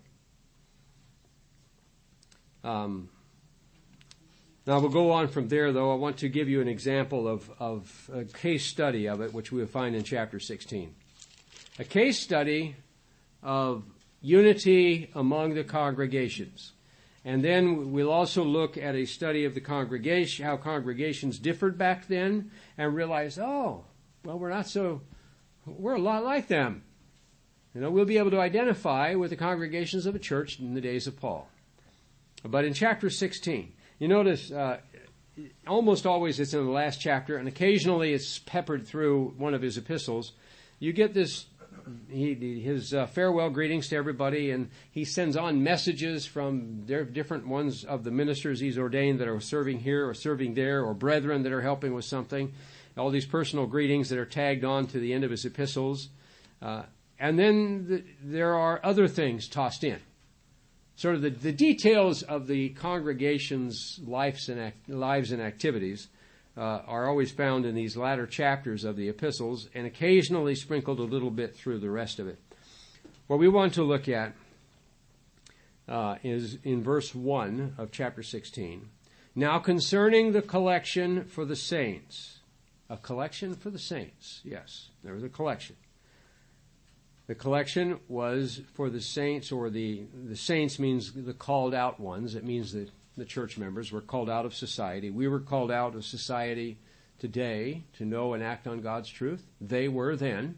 Um, now we'll go on from there, though. I want to give you an example of, of a case study of it, which we will find in chapter sixteen. A case study of unity among the congregations. And then we'll also look at a study of the congregation, how congregations differed back then, and realize, oh, well, we're not so, we're a lot like them. You know, we'll be able to identify with the congregations of a church in the days of Paul. But in chapter sixteen, you notice uh, almost always it's in the last chapter, and occasionally it's peppered through one of his epistles. You get this, he, his uh, farewell greetings to everybody, and he sends on messages from their different ones of the ministers he's ordained that are serving here or serving there, or brethren that are helping with something. All these personal greetings that are tagged on to the end of his epistles. Uh, and then the, there are other things tossed in. Sort of the, the details of the congregation's lives and, act, lives and activities uh, are always found in these latter chapters of the epistles, and occasionally sprinkled a little bit through the rest of it. What we want to look at uh, is in verse one of chapter sixteen. Now concerning the collection for the saints, A collection for the saints. Yes, there was a collection. The collection was for the saints, or the, the saints means the called out ones. It means that the church members were called out of society. We were called out of society today to know and act on God's truth. They were then.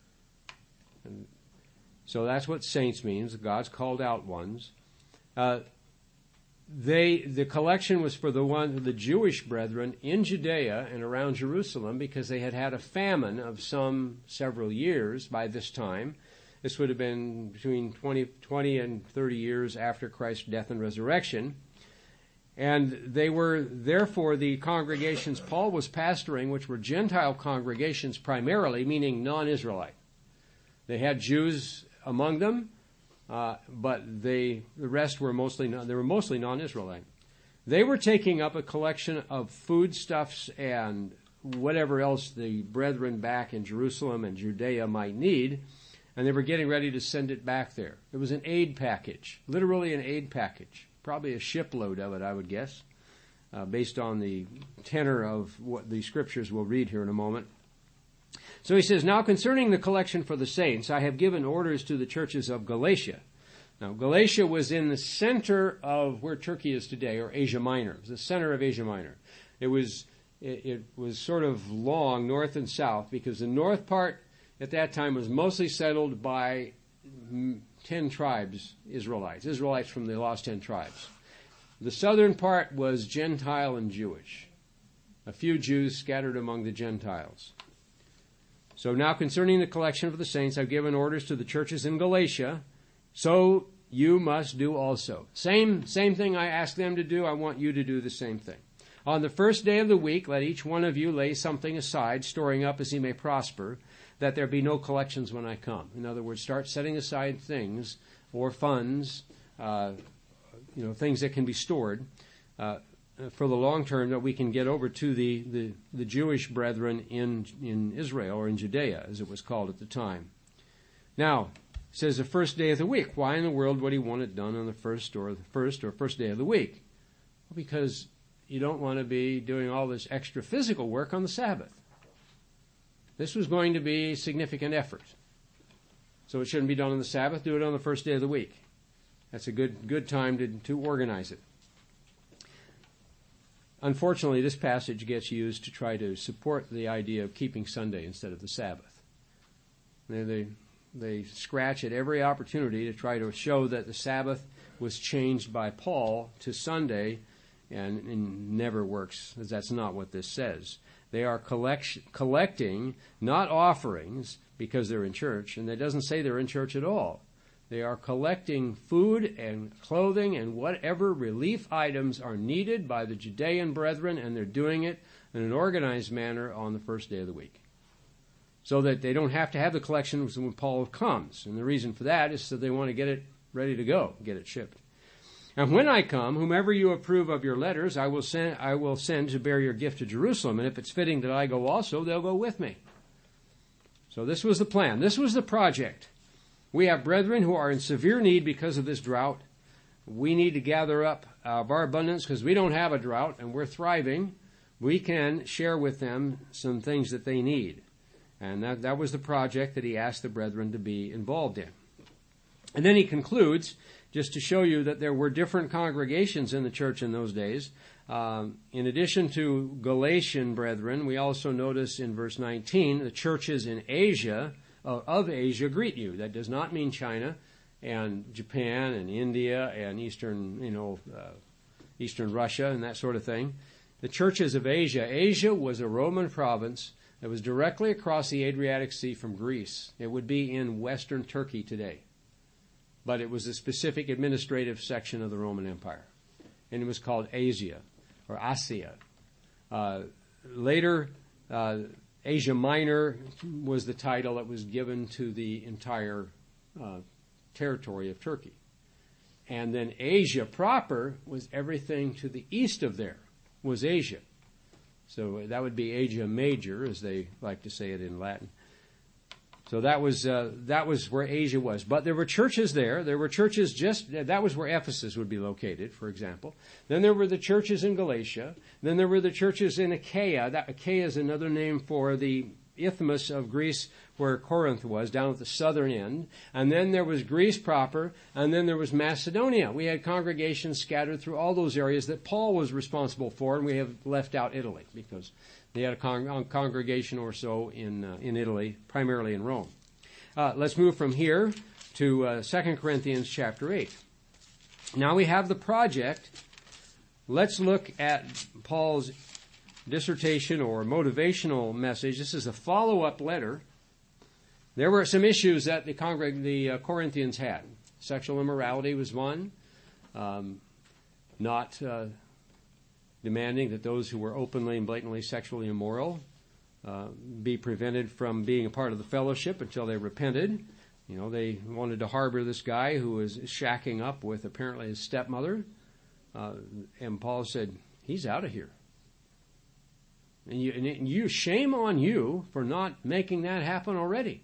And so that's what saints means, God's called out ones. Uh, they the collection was for the one the Jewish brethren in Judea and around Jerusalem, because they had had a famine of some several years by this time. This would have been between twenty, twenty and thirty years after Christ's death and resurrection. And they were, therefore, the congregations Paul was pastoring, which were Gentile congregations primarily, meaning non-Israelite. They had Jews among them, uh, but they, the rest were mostly, non, they were mostly non-Israelite. They were taking up a collection of foodstuffs and whatever else the brethren back in Jerusalem and Judea might need, and they were getting ready to send it back there. It was an aid package, literally an aid package. Probably a shipload of it, I would guess, uh, based on the tenor of what the scriptures we'll read here in a moment. So he says, now concerning the collection for the saints, I have given orders to the churches of Galatia. Now, Galatia was in the center of where Turkey is today, or Asia Minor. It was the center of Asia Minor. It was, it, it was sort of long, north and south, because the north part at that time was mostly settled by ten tribes, Israelites, Israelites from the lost ten tribes. The southern part was Gentile and Jewish. A few Jews scattered among the Gentiles. So now concerning the collection of the saints, I've given orders to the churches in Galatia, so you must do also. Same, same thing I asked them to do, I want you to do the same thing. On the first day of the week, let each one of you lay something aside, storing up as he may prosper, that there be no collections when I come. In other words, start setting aside things or funds, uh, you know, things that can be stored uh, for the long term, that we can get over to the, the, the Jewish brethren in, in Israel, or in Judea, as it was called at the time. Now, it says the first day of the week. Why in the world would he want it done on the first or the first or first day of the week? Well, because you don't want to be doing all this extra physical work on the Sabbath. This was going to be significant effort. So it shouldn't be done on the Sabbath. Do it on the first day of the week. That's a good good time to, to organize it. Unfortunately, this passage gets used to try to support the idea of keeping Sunday instead of the Sabbath. They, they, they scratch at every opportunity to try to show that the Sabbath was changed by Paul to Sunday, and it never works, because that's not what this says. They are collect, collecting, not offerings, because they're in church, and it doesn't say they're in church at all. They are collecting food and clothing and whatever relief items are needed by the Judean brethren, and they're doing it in an organized manner on the first day of the week, so that they don't have to have the collection when Paul comes. And the reason for that is so they want to get it ready to go, get it shipped. And when I come, whomever you approve of your letters, I will send I will send to bear your gift to Jerusalem. And if it's fitting that I go also, they'll go with me. So this was the plan. This was the project. We have brethren who are in severe need because of this drought. We need to gather up of our abundance because we don't have a drought and we're thriving. We can share with them some things that they need. And that, that was the project that he asked the brethren to be involved in. And then he concludes, just to show you that there were different congregations in the church in those days. Um, in addition to Galatian brethren, we also notice in verse nineteen, the churches in Asia, uh, of Asia, greet you. That does not mean China and Japan and India and Eastern, you know, uh, Eastern Russia and that sort of thing. The churches of Asia. Asia was a Roman province that was directly across the Adriatic Sea from Greece. It would be in western Turkey today. But it was a specific administrative section of the Roman Empire. And it was called Asia, or Asia. Uh, later, uh, Asia Minor was the title that was given to the entire uh, territory of Turkey. And then Asia proper was everything to the east of there, was Asia. So that would be Asia Major, as they like to say it in Latin. So that was uh, that was where Asia was. But there were churches there. There were churches just, that was where Ephesus would be located, for example. Then there were the churches in Galatia. Then there were the churches in Achaia. That Achaia is another name for the isthmus of Greece where Corinth was, down at the southern end. And then there was Greece proper, and then there was Macedonia. We had congregations scattered through all those areas that Paul was responsible for, and we have left out Italy because they had a con- congregation or so in uh, in Italy, primarily in Rome. Uh, let's move from here to uh, Second Corinthians chapter eight. Now we have the project. Let's look at Paul's dissertation or motivational message. This is a follow-up letter. There were some issues that the, congreg- the uh, Corinthians had. Sexual immorality was one. Um, not uh, demanding that those who were openly and blatantly sexually immoral uh, be prevented from being a part of the fellowship until they repented. You know, they wanted to harbor this guy who was shacking up with apparently his stepmother. Uh, and Paul said, he's out of here. And you, and you, shame on you for not making that happen already.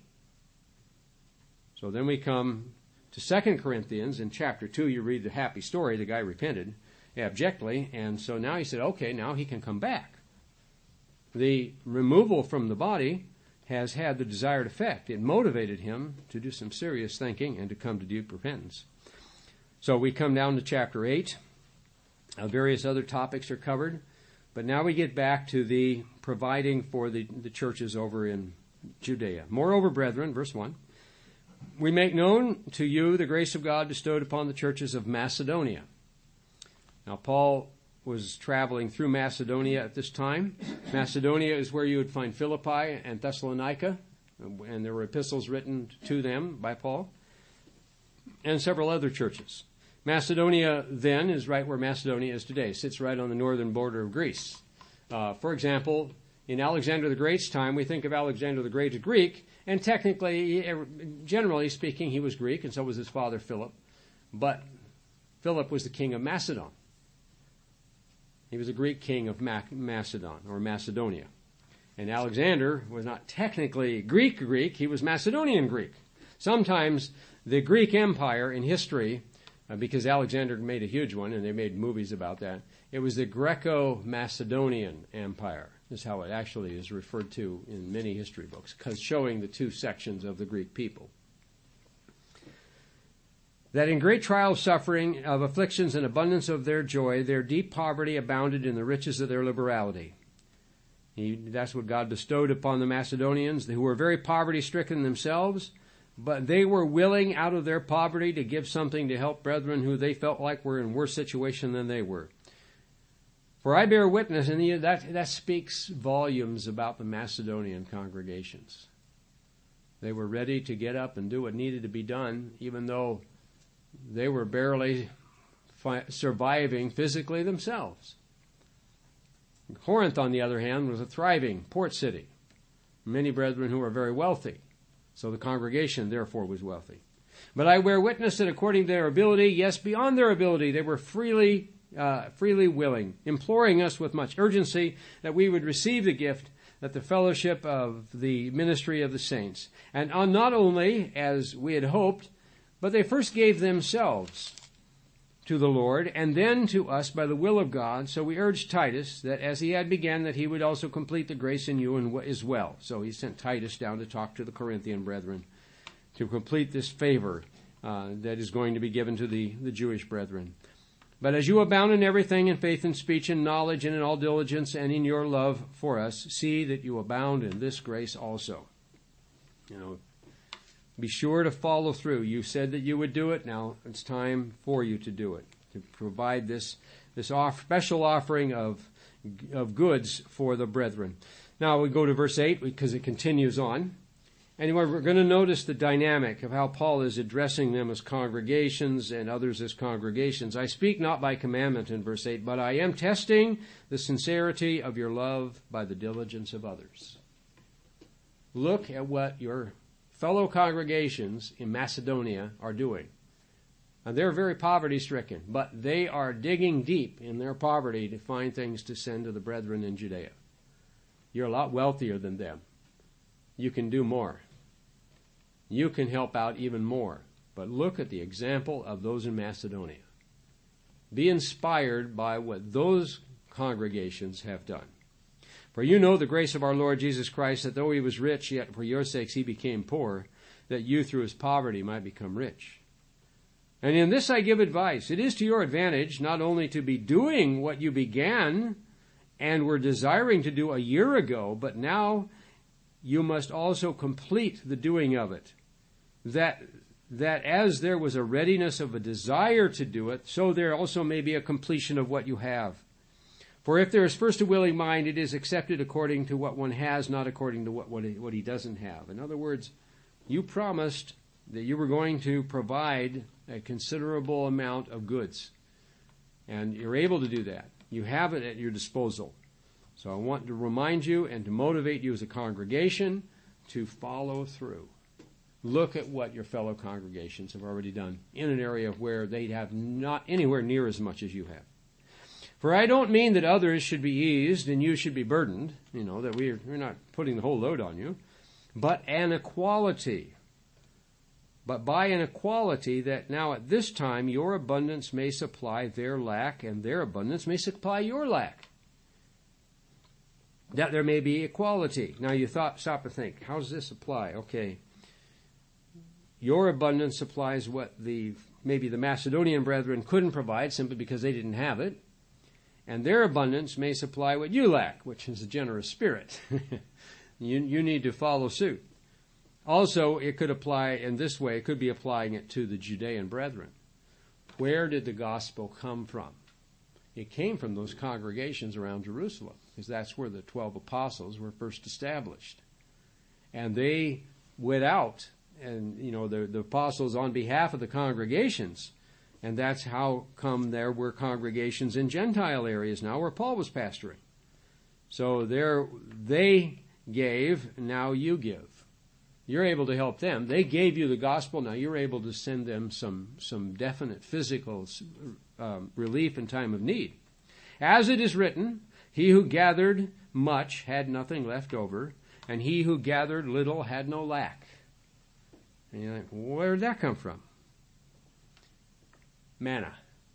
So then we come to Second Corinthians. In chapter two, you read the happy story. The guy repented abjectly. And so now he said, okay, now he can come back. The removal from the body has had the desired effect. It motivated him to do some serious thinking and to come to deep repentance. So we come down to chapter eight. Uh, various other topics are covered. But now we get back to the providing for the, the churches over in Judea. Moreover, brethren, verse one, we make known to you the grace of God bestowed upon the churches of Macedonia. Now, Paul was traveling through Macedonia at this time. Macedonia is where you would find Philippi and Thessalonica, and there were epistles written to them by Paul, and several other churches. Macedonia then is right where Macedonia is today. It sits right on the northern border of Greece. Uh, for example, in Alexander the Great's time, we think of Alexander the Great as Greek, and technically, generally speaking, he was Greek, and so was his father Philip. But Philip was the king of Macedon. He was a Greek king of Mac- Macedon, or Macedonia. And Alexander was not technically Greek Greek, he was Macedonian Greek. Sometimes the Greek Empire in history, uh, because Alexander made a huge one, and they made movies about that, it was the Greco-Macedonian Empire. This is how it actually is referred to in many history books, because showing the two sections of the Greek people. That in great trial of suffering, of afflictions and abundance of their joy, their deep poverty abounded in the riches of their liberality. He, that's what God bestowed upon the Macedonians, who were very poverty-stricken themselves, but they were willing out of their poverty to give something to help brethren who they felt like were in worse situation than they were. For I bear witness, and that, that speaks volumes about the Macedonian congregations. They were ready to get up and do what needed to be done, even though they were barely fi- surviving physically themselves. Corinth, on the other hand, was a thriving port city. Many brethren who were very wealthy. So the congregation, therefore, was wealthy. But I bear witness that according to their ability, yes, beyond their ability, they were freely Uh, freely willing, imploring us with much urgency that we would receive the gift, that the fellowship of the ministry of the saints. And on not only as we had hoped, but they first gave themselves to the Lord, and then to us by the will of God. So we urged Titus that as he had begun, that he would also complete the grace in you and as well. So he sent Titus down to talk to the Corinthian brethren to complete this favor uh, that is going to be given to the, the Jewish brethren. But as you abound in everything, in faith and speech and knowledge and in all diligence and in your love for us, see that you abound in this grace also. You know, be sure to follow through. You said that you would do it. Now it's time for you to do it, to provide this this off, special offering of of goods for the brethren. Now we go to verse eight because it continues on. And we're going to notice the dynamic of how Paul is addressing them as congregations and others as congregations. I speak not by commandment in verse eight, but I am testing the sincerity of your love by the diligence of others. Look at what your fellow congregations in Macedonia are doing. And they're very poverty-stricken, but they are digging deep in their poverty to find things to send to the brethren in Judea. You're a lot wealthier than them. You can do more. you can help out even more. But look at the example of those in Macedonia. Be inspired by what those congregations have done. For you know the grace of our Lord Jesus Christ, that though he was rich, yet for your sakes he became poor, that you through his poverty might become rich. And in this I give advice. It is to your advantage not only to be doing what you began and were desiring to do a year ago, but now you must also complete the doing of it. That, that as there was a readiness of a desire to do it, so there also may be a completion of what you have. For if there is first a willing mind, it is accepted according to what one has, not according to what, what, he, what he doesn't have. In other words, you promised that you were going to provide a considerable amount of goods. And you're able to do that. You have it at your disposal. So I want to remind you and to motivate you as a congregation to follow through. Look at what your fellow congregations have already done in an area where they have not anywhere near as much as you have. For I don't mean that others should be eased and you should be burdened, you know, that we're, we're not putting the whole load on you, but an equality. But by an equality that now at this time your abundance may supply their lack and their abundance may supply your lack. That there may be equality. Now you thought, stop and think, how does this apply? Okay. Your abundance supplies what the maybe the Macedonian brethren couldn't provide simply because they didn't have it. And their abundance may supply what you lack, which is a generous spirit. you, you need to follow suit. Also, it could apply in this way, it could be applying it to the Judean brethren. Where did the gospel come from? It came from those congregations around Jerusalem, because that's where the twelve apostles were first established. And they went out, and, you know, the, the apostles on behalf of the congregations. And that's how come there were congregations in Gentile areas now where Paul was pastoring. So there they gave, now you give. You're able to help them. They gave you the gospel, now you're able to send them some, some definite physical um, relief in time of need. As it is written, he who gathered much had nothing left over, and he who gathered little had no lack. And you're like, where did that come from? Manna.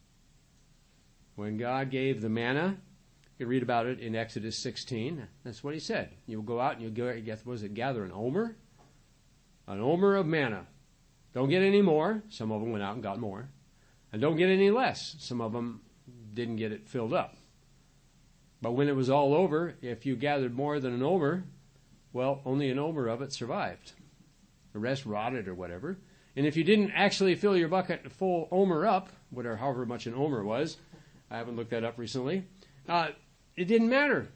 When God gave the manna, you can read about it in Exodus sixteen. That's what he said. You'll go out and you'll go, what was it, gather an omer? An omer of manna. Don't get any more. Some of them went out and got more. And don't get any less. Some of them didn't get it filled up. But when it was all over, if you gathered more than an omer, well, only an omer of it survived. The rest rotted or whatever. And if you didn't actually fill your bucket full omer up, whatever, however much an omer was, I haven't looked that up recently, uh, it didn't matter.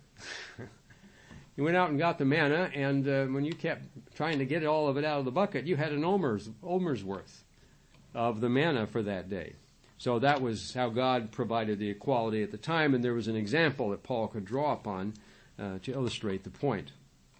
You went out and got the manna, and uh, when you kept trying to get all of it out of the bucket, you had an omer's, omer's worth of the manna for that day. So that was how God provided the equality at the time, and there was an example that Paul could draw upon uh, to illustrate the point.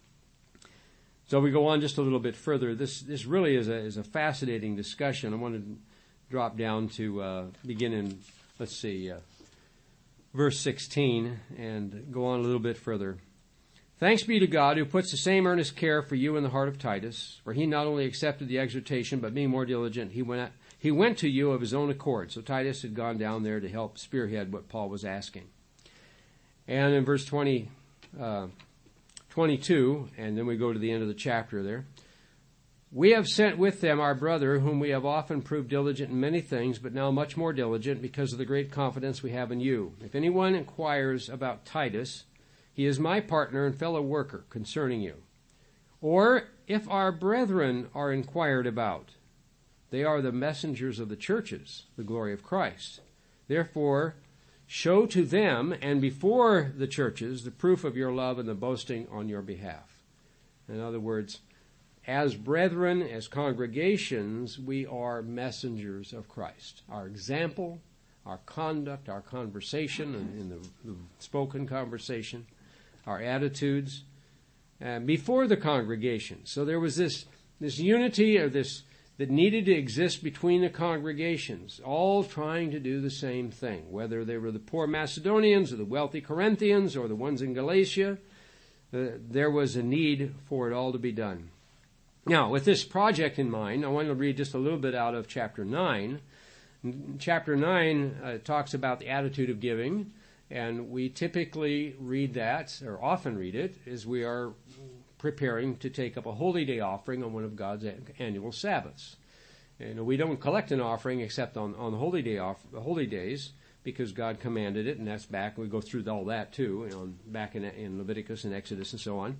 So we go on just a little bit further. This this really is a is a fascinating discussion. I want to drop down to uh, begin in, let's see, uh, verse sixteen and go on a little bit further. Thanks be to God who puts the same earnest care for you in the heart of Titus, for he not only accepted the exhortation, but being more diligent, he went he went to you of his own accord. So Titus had gone down there to help spearhead what Paul was asking. And in verse twenty. Uh, twenty-two, and then we go to the end of the chapter there. We have sent with them our brother, whom we have often proved diligent in many things, but now much more diligent because of the great confidence we have in you. If anyone inquires about Titus, he is my partner and fellow worker concerning you. Or if our brethren are inquired about, they are the messengers of the churches, the glory of Christ. Therefore, show to them and before the churches the proof of your love and the boasting on your behalf. In other words, as brethren, as congregations, we are messengers of Christ. Our example, our conduct, our conversation, and in the, the spoken conversation, our attitudes, uh, before the congregation. So there was this, this unity or this that needed to exist between the congregations, all trying to do the same thing, whether they were the poor Macedonians or the wealthy Corinthians or the ones in Galatia. Uh, there was a need for it all to be done. Now, with this project in mind, I want to read just a little bit out of chapter nine. Chapter nine uh, talks about the attitude of giving, and we typically read that, or often read it, as we are preparing to take up a holy day offering on one of God's annual Sabbaths. And we don't collect an offering except on, on the holy day off, holy days, because God commanded it, and that's back. We go through all that too, you know, back in, in Leviticus and Exodus and so on.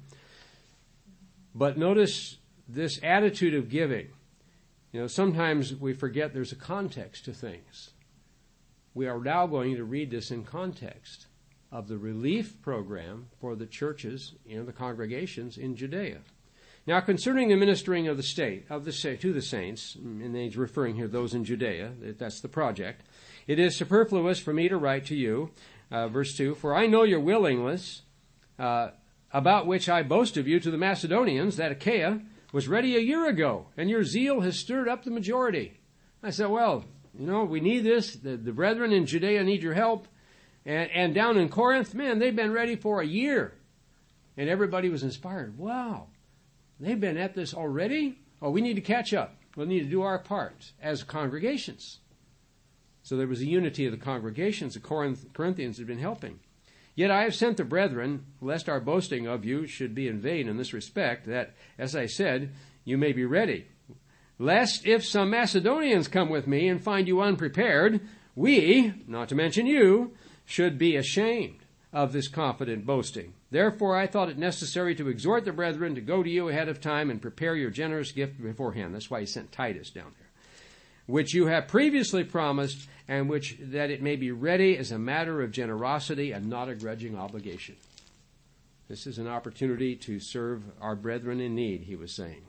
But notice this attitude of giving. You know, sometimes we forget there's a context to things. We are now going to read this in context of the relief program for the churches, you know, the congregations in Judea. Now, concerning the ministering of the state, of the to the saints, and he's referring here to those in Judea, that's the project, it is superfluous for me to write to you, uh, verse two, for I know your willingness, uh, about which I boast of you to the Macedonians, that Achaia was ready a year ago, and your zeal has stirred up the majority. I said, well, you know, we need this. The, the brethren in Judea need your help. And, and down in Corinth, man, they've been ready for a year. And everybody was inspired. Wow, they've been at this already? Oh, we need to catch up. We need to do our part as congregations. So there was a unity of the congregations. The Corinth, Corinthians had been helping. Yet I have sent the brethren, lest our boasting of you should be in vain in this respect, that, as I said, you may be ready. Lest if some Macedonians come with me and find you unprepared, we, not to mention you, should be ashamed of this confident boasting. Therefore I thought it necessary to exhort the brethren to go to you ahead of time and prepare your generous gift beforehand. That's why he sent Titus down there. Which you have previously promised, and which that it may be ready as a matter of generosity and not a grudging obligation. This is an opportunity to serve our brethren in need, he was saying.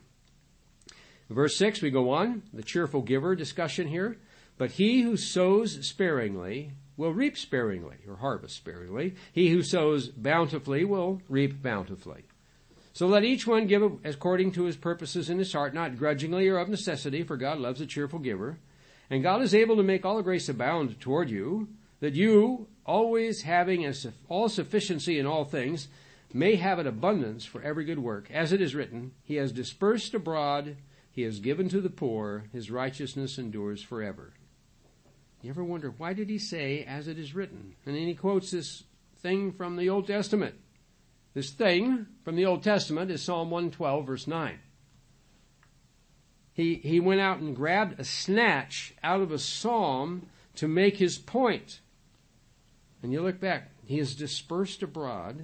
Verse six, we go on, the cheerful giver discussion here. But he who sows sparingly will reap sparingly, or harvest sparingly. He who sows bountifully will reap bountifully. So let each one give according to his purposes in his heart, not grudgingly or of necessity, for God loves a cheerful giver. And God is able to make all grace abound toward you, that you, always having all sufficiency in all things, may have an abundance for every good work. As it is written, he has dispersed abroad, he has given to the poor, his righteousness endures forever. You ever wonder, why did he say, as it is written? And then he quotes this thing from the Old Testament. This thing from the Old Testament is Psalm one twelve, verse nine. He, he went out and grabbed a snatch out of a psalm to make his point. And you look back, he is dispersed abroad.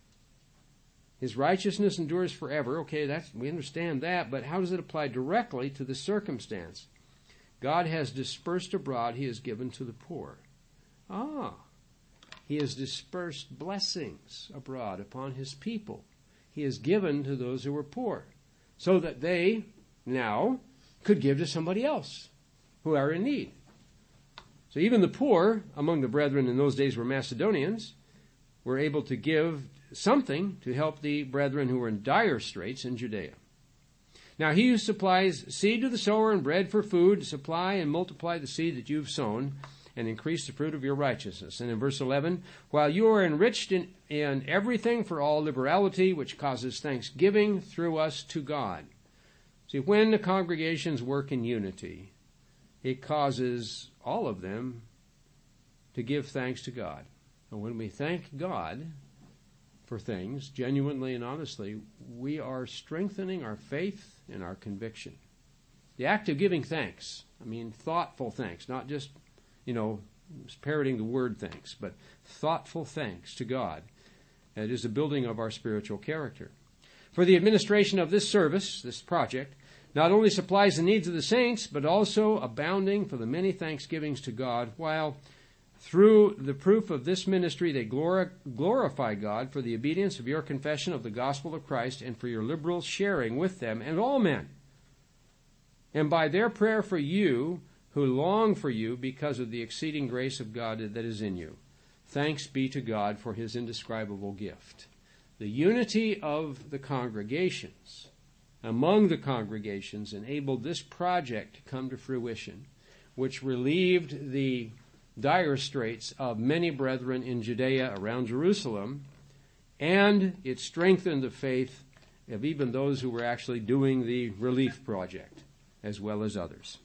His righteousness endures forever. Okay, that's, we understand that, but how does it apply directly to the circumstance? God has dispersed abroad, he has given to the poor. Ah, he has dispersed blessings abroad upon his people. He has given to those who were poor, so that they now could give to somebody else who are in need. So even the poor among the brethren in those days were Macedonians, were able to give something to help the brethren who were in dire straits in Judea. Now he who supplies seed to the sower and bread for food, supply and multiply the seed that you've sown, and increase the fruit of your righteousness. And in verse eleven, while you are enriched in, in everything for all liberality, which causes thanksgiving through us to God. See, when the congregations work in unity, it causes all of them to give thanks to God. And when we thank God for things, genuinely and honestly, we are strengthening our faith and our conviction. The act of giving thanks, I mean thoughtful thanks, not just, you know, parroting the word thanks, but thoughtful thanks to God. It is the building of our spiritual character. For the administration of this service, this project, not only supplies the needs of the saints, but also abounding for the many thanksgivings to God, while through the proof of this ministry they glor- glorify God for the obedience of your confession of the gospel of Christ and for your liberal sharing with them and all men. And by their prayer for you, who long for you because of the exceeding grace of God that is in you. Thanks be to God for his indescribable gift. The unity of the congregations, among the congregations, enabled this project to come to fruition, which relieved the dire straits of many brethren in Judea around Jerusalem, and it strengthened the faith of even those who were actually doing the relief project, as well as others.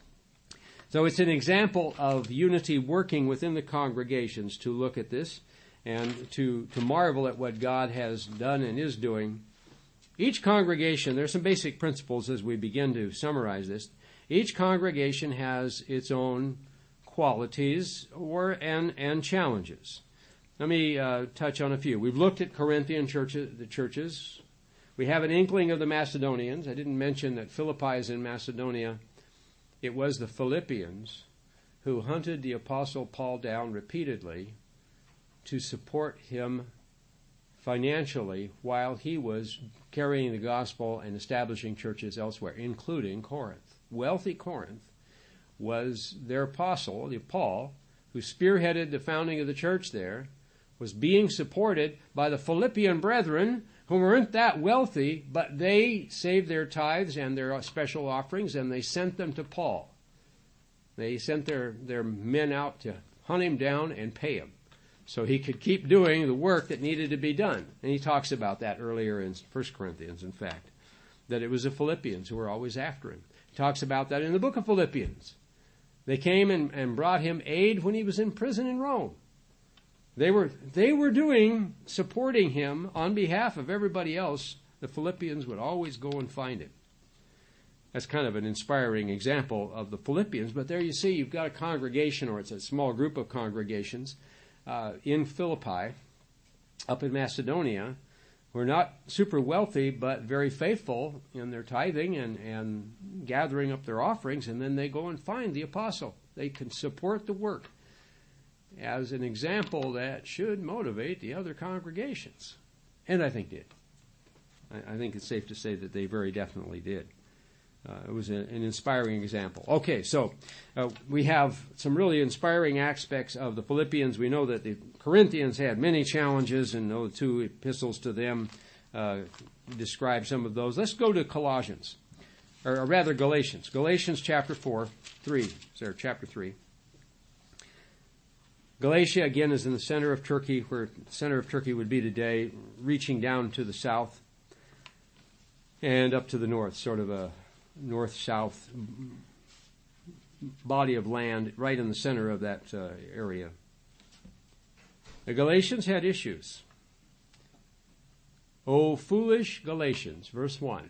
So it's an example of unity working within the congregations to look at this and to, to marvel at what God has done and is doing. Each congregation, there are some basic principles as we begin to summarize this. Each congregation has its own qualities or and, and challenges. Let me uh, touch on a few. We've looked at Corinthian churches, the churches. We have an inkling of the Macedonians. I didn't mention that Philippi is in Macedonia. It was the Philippians who hunted the Apostle Paul down repeatedly to support him financially while he was carrying the gospel and establishing churches elsewhere, including Corinth. Wealthy Corinth was their apostle, the Paul, who spearheaded the founding of the church there, was being supported by the Philippian brethren who weren't that wealthy, but they saved their tithes and their special offerings, and they sent them to Paul. They sent their, their men out to hunt him down and pay him so he could keep doing the work that needed to be done. And he talks about that earlier in First Corinthians, in fact, that it was the Philippians who were always after him. He talks about that in the book of Philippians. They came and, and brought him aid when he was in prison in Rome. They were they were doing, supporting him on behalf of everybody else. The Philippians would always go and find him. That's kind of an inspiring example of the Philippians. But there you see, you've got a congregation, or it's a small group of congregations uh, in Philippi, up in Macedonia, who are not super wealthy, but very faithful in their tithing and, and gathering up their offerings, and then they go and find the apostle. They can support the work as an example that should motivate the other congregations. And I think did. I, I think it's safe to say that they very definitely did. Uh, it was a, an inspiring example. Okay, so uh, we have some really inspiring aspects of the Philippians. We know that the Corinthians had many challenges, and the two epistles to them uh, describe some of those. Let's go to Colossians, or, or rather Galatians. Galatians chapter four, three. Sorry, chapter three. Galatia, again, is in the center of Turkey, where the center of Turkey would be today, reaching down to the south and up to the north, sort of a north-south body of land right in the center of that uh, area. The Galatians had issues. O foolish Galatians, verse one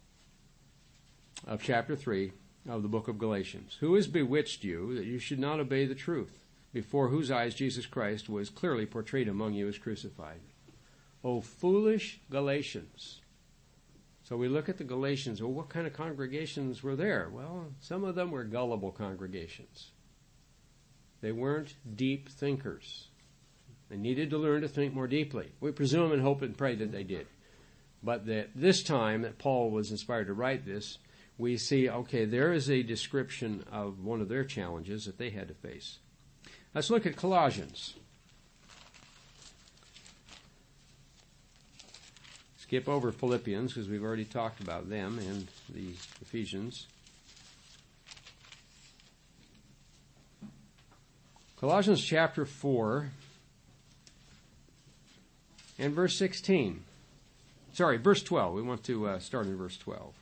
of chapter three of the book of Galatians. Who has bewitched you that you should not obey the truth, before whose eyes Jesus Christ was clearly portrayed among you as crucified? O foolish Galatians. So we look at the Galatians. Well, what kind of congregations were there? Well, some of them were gullible congregations. They weren't deep thinkers. They needed to learn to think more deeply. We presume and hope and pray that they did. But that this time that Paul was inspired to write this, we see, okay, there is a description of one of their challenges that they had to face. Let's look at Colossians. Skip over Philippians because we've already talked about them and the Ephesians. Colossians chapter four and verse sixteen. Sorry, verse twelve. We want to uh, start in verse twelve.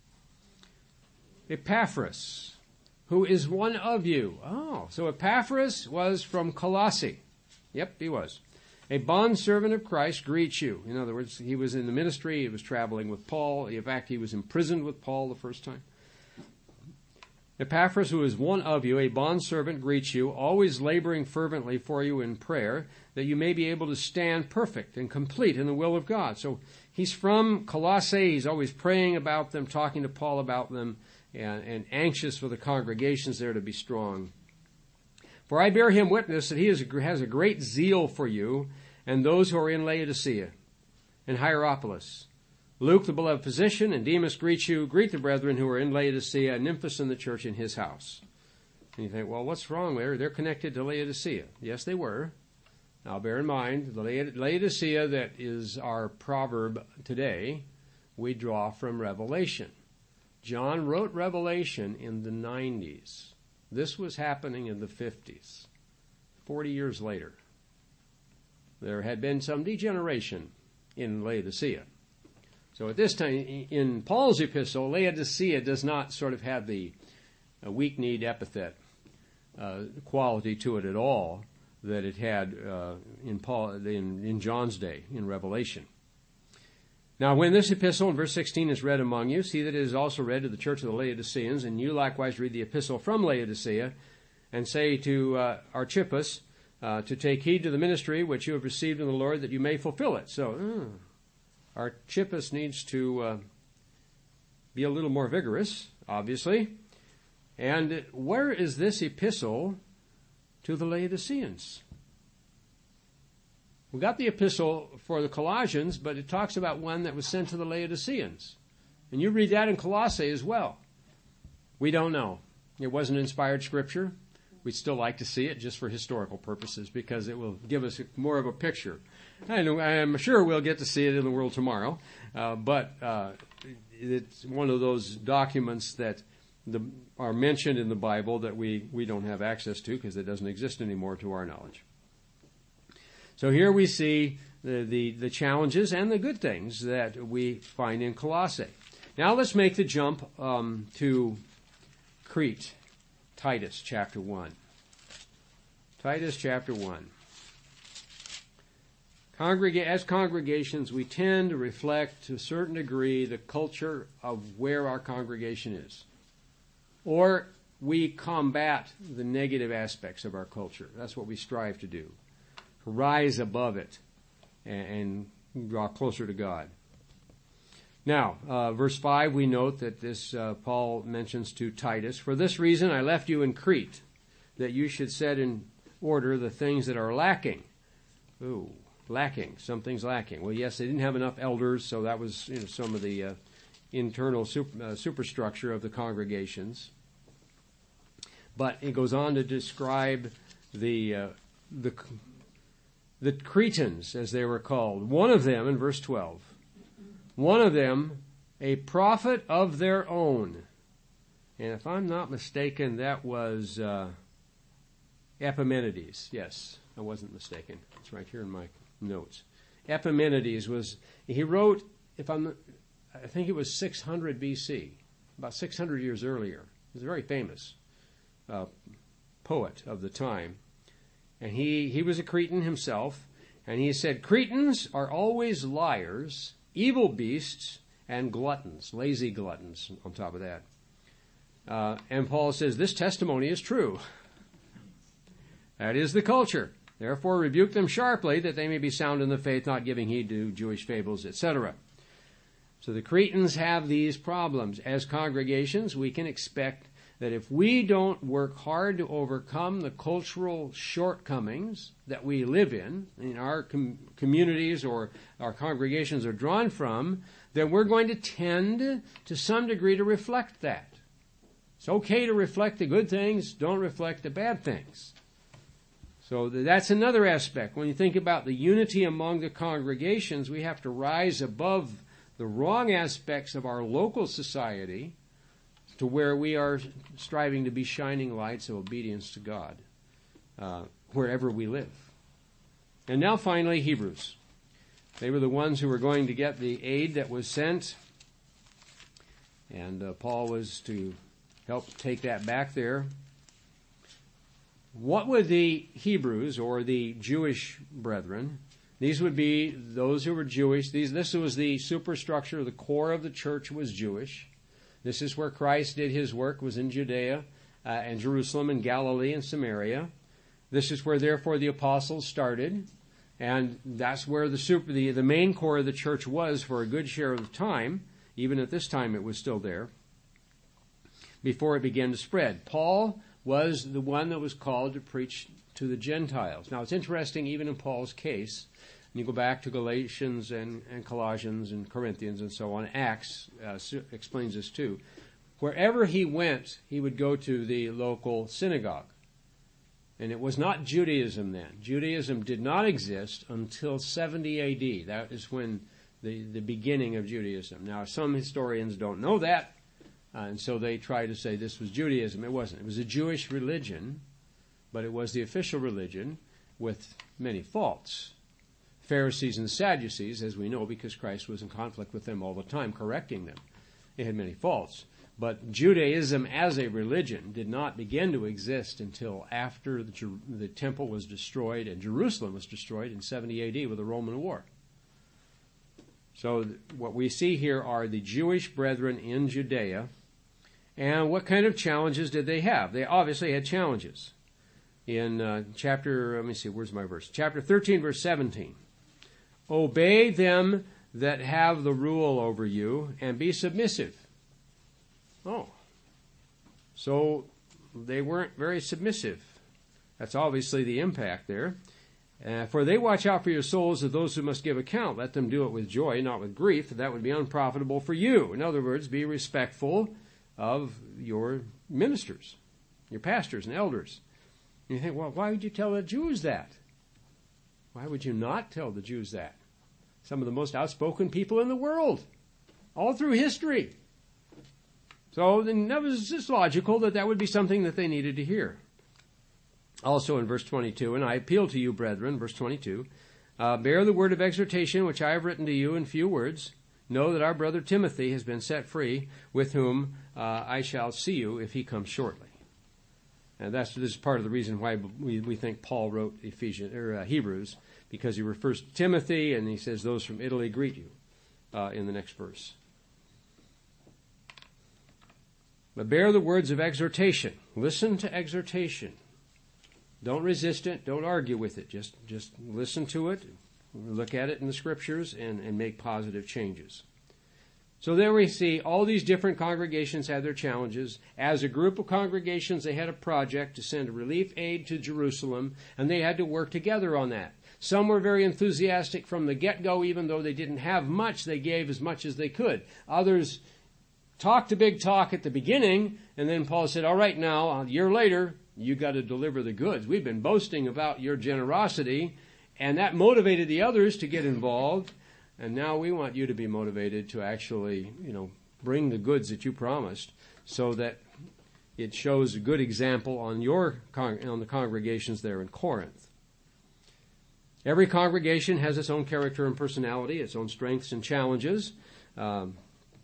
Epaphras, who is one of you. Oh, so Epaphras was from Colossae. Yep, he was. A bondservant of Christ greets you. In other words, he was in the ministry. He was traveling with Paul. In fact, he was imprisoned with Paul the first time. Epaphras, who is one of you, a bondservant, greets you, always laboring fervently for you in prayer, that you may be able to stand perfect and complete in the will of God. So he's from Colossae. He's always praying about them, talking to Paul about them, and, and anxious for the congregations there to be strong. For I bear him witness that he is, has a great zeal for you and those who are in Laodicea and Hierapolis. Luke, the beloved physician, and Demas greet you. Greet the brethren who are in Laodicea, and Nymphas in the church in his house. And you think, well, what's wrong there? They're connected to Laodicea. Yes, they were. Now, bear in mind, the Laodicea that is our proverb today, we draw from Revelation. John wrote Revelation in the nineties. This was happening in the fifties, forty years later. There had been some degeneration in Laodicea. So at this time, in Paul's epistle, Laodicea does not sort of have the uh, weak-kneed epithet uh, quality to it at all that it had uh, in Paul in, in John's day in Revelation. Now, when this epistle in verse sixteen is read among you, see that it is also read to the church of the Laodiceans, and you likewise read the epistle from Laodicea, and say to uh, Archippus uh, to take heed to the ministry which you have received in the Lord, that you may fulfill it. So, uh, Archippus needs to uh, be a little more vigorous, obviously. And where is this epistle to the Laodiceans? We got the epistle for the Colossians, but it talks about one that was sent to the Laodiceans. And you read that in Colossae as well. We don't know. It wasn't inspired scripture. We'd still like to see it just for historical purposes because it will give us more of a picture. And I'm sure we'll get to see it in the world tomorrow, uh, but uh, it's one of those documents that the, are mentioned in the Bible that we, we don't have access to because it doesn't exist anymore to our knowledge. So here we see the, the, the challenges and the good things that we find in Colossae. Now let's make the jump um, to Crete, Titus chapter one. Titus chapter one. Congrega- as congregations, we tend to reflect to a certain degree the culture of where our congregation is. Or we combat the negative aspects of our culture. That's what we strive to do. To rise above it and, and draw closer to God. Now, uh, verse five, we note that this uh, Paul mentions to Titus, "For this reason I left you in Crete, that you should set in order the things that are lacking." Ooh. Lacking. Something's lacking. Well, yes, they didn't have enough elders, so that was you know, some of the uh, internal super, uh, superstructure of the congregations. But it goes on to describe the uh, the the Cretans, as they were called. One of them, in verse twelve, one of them, a prophet of their own. And if I'm not mistaken, that was uh, Epimenides. Yes, I wasn't mistaken. It's right here in my notes. Epimenides was, he wrote, if I'm, I think it was six hundred B C, about six hundred years earlier. He was a very famous uh, poet of the time. And he, he was a Cretan himself, and he said, "Cretans are always liars, evil beasts, and gluttons," lazy gluttons on top of that. Uh, and Paul says, "This testimony is true." That is the culture. "Therefore rebuke them sharply, that they may be sound in the faith, not giving heed to Jewish fables," et cetera. So the Cretans have these problems. As congregations, we can expect that if we don't work hard to overcome the cultural shortcomings that we live in, in our com- communities or our congregations are drawn from, then we're going to tend to some degree to reflect that. It's okay to reflect the good things, don't reflect the bad things. So that's another aspect. When you think about the unity among the congregations, we have to rise above the wrong aspects of our local society to where we are striving to be shining lights of obedience to God, uh, wherever we live. And now finally, Hebrews. They were the ones who were going to get the aid that was sent, and uh, Paul was to help take that back there. What would the Hebrews, or the Jewish brethren, these would be those who were Jewish. These, this was the superstructure, the core of the church was Jewish. This is where Christ did his work, was in Judea uh, and Jerusalem and Galilee and Samaria. This is where, therefore, the apostles started. And that's where the, super, the, the main core of the church was for a good share of the time. Even at this time, it was still there, before it began to spread. Paul was the one that was called to preach to the Gentiles. Now, it's interesting, even in Paul's case, and you go back to Galatians and, and Colossians and Corinthians and so on, Acts uh, explains this too. Wherever he went, he would go to the local synagogue. And it was not Judaism then. Judaism did not exist until seventy A D. That is when the, the beginning of Judaism. Now, some historians don't know that. Uh, and so they try to say this was Judaism. It wasn't. It was a Jewish religion, but it was the official religion with many faults. Pharisees and Sadducees, as we know, because Christ was in conflict with them all the time, correcting them. They had many faults. But Judaism as a religion did not begin to exist until after the, Jer- the temple was destroyed and Jerusalem was destroyed in seventy A D with the Roman War. So th- what we see here are the Jewish brethren in Judea. And what kind of challenges did they have? They obviously had challenges. In uh, chapter, let me see, where's my verse? Chapter thirteen, verse seventeen. Obey them that have the rule over you, and be submissive. Oh. So they weren't very submissive. That's obviously the impact there. Uh, for they watch out for your souls of those who must give account. Let them do it with joy, not with grief, for that would be unprofitable for you. In other words, be respectful of your ministers, your pastors and elders. And you think, well, why would you tell the Jews that? Why would you not tell the Jews that? Some of the most outspoken people in the world, all through history. So then that was just logical that that would be something that they needed to hear. Also in verse twenty-two, and I appeal to you, brethren, verse twenty-two, uh, bear the word of exhortation which I have written to you in few words. Know that our brother Timothy has been set free, with whom uh, I shall see you if he comes shortly. And that's this is part of the reason why we, we think Paul wrote Ephesians or uh, Hebrews, because he refers to Timothy and he says those from Italy greet you uh, in the next verse. But bear the words of exhortation. Listen to exhortation. Don't resist it. Don't argue with it. Just just listen to it. Look at it in the scriptures and, and make positive changes. So there we see all these different congregations had their challenges. As a group of congregations, they had a project to send relief aid to Jerusalem, and they had to work together on that. Some were very enthusiastic from the get-go, even though they didn't have much. They gave as much as they could. Others talked a big talk at the beginning, and then Paul said, all right, now, a year later, you got to deliver the goods. We've been boasting about your generosity, and that motivated the others to get involved. And now we want you to be motivated to actually, you know, bring the goods that you promised, so that it shows a good example on your on the congregations there in Corinth. Every congregation has its own character and personality, its own strengths and challenges, um,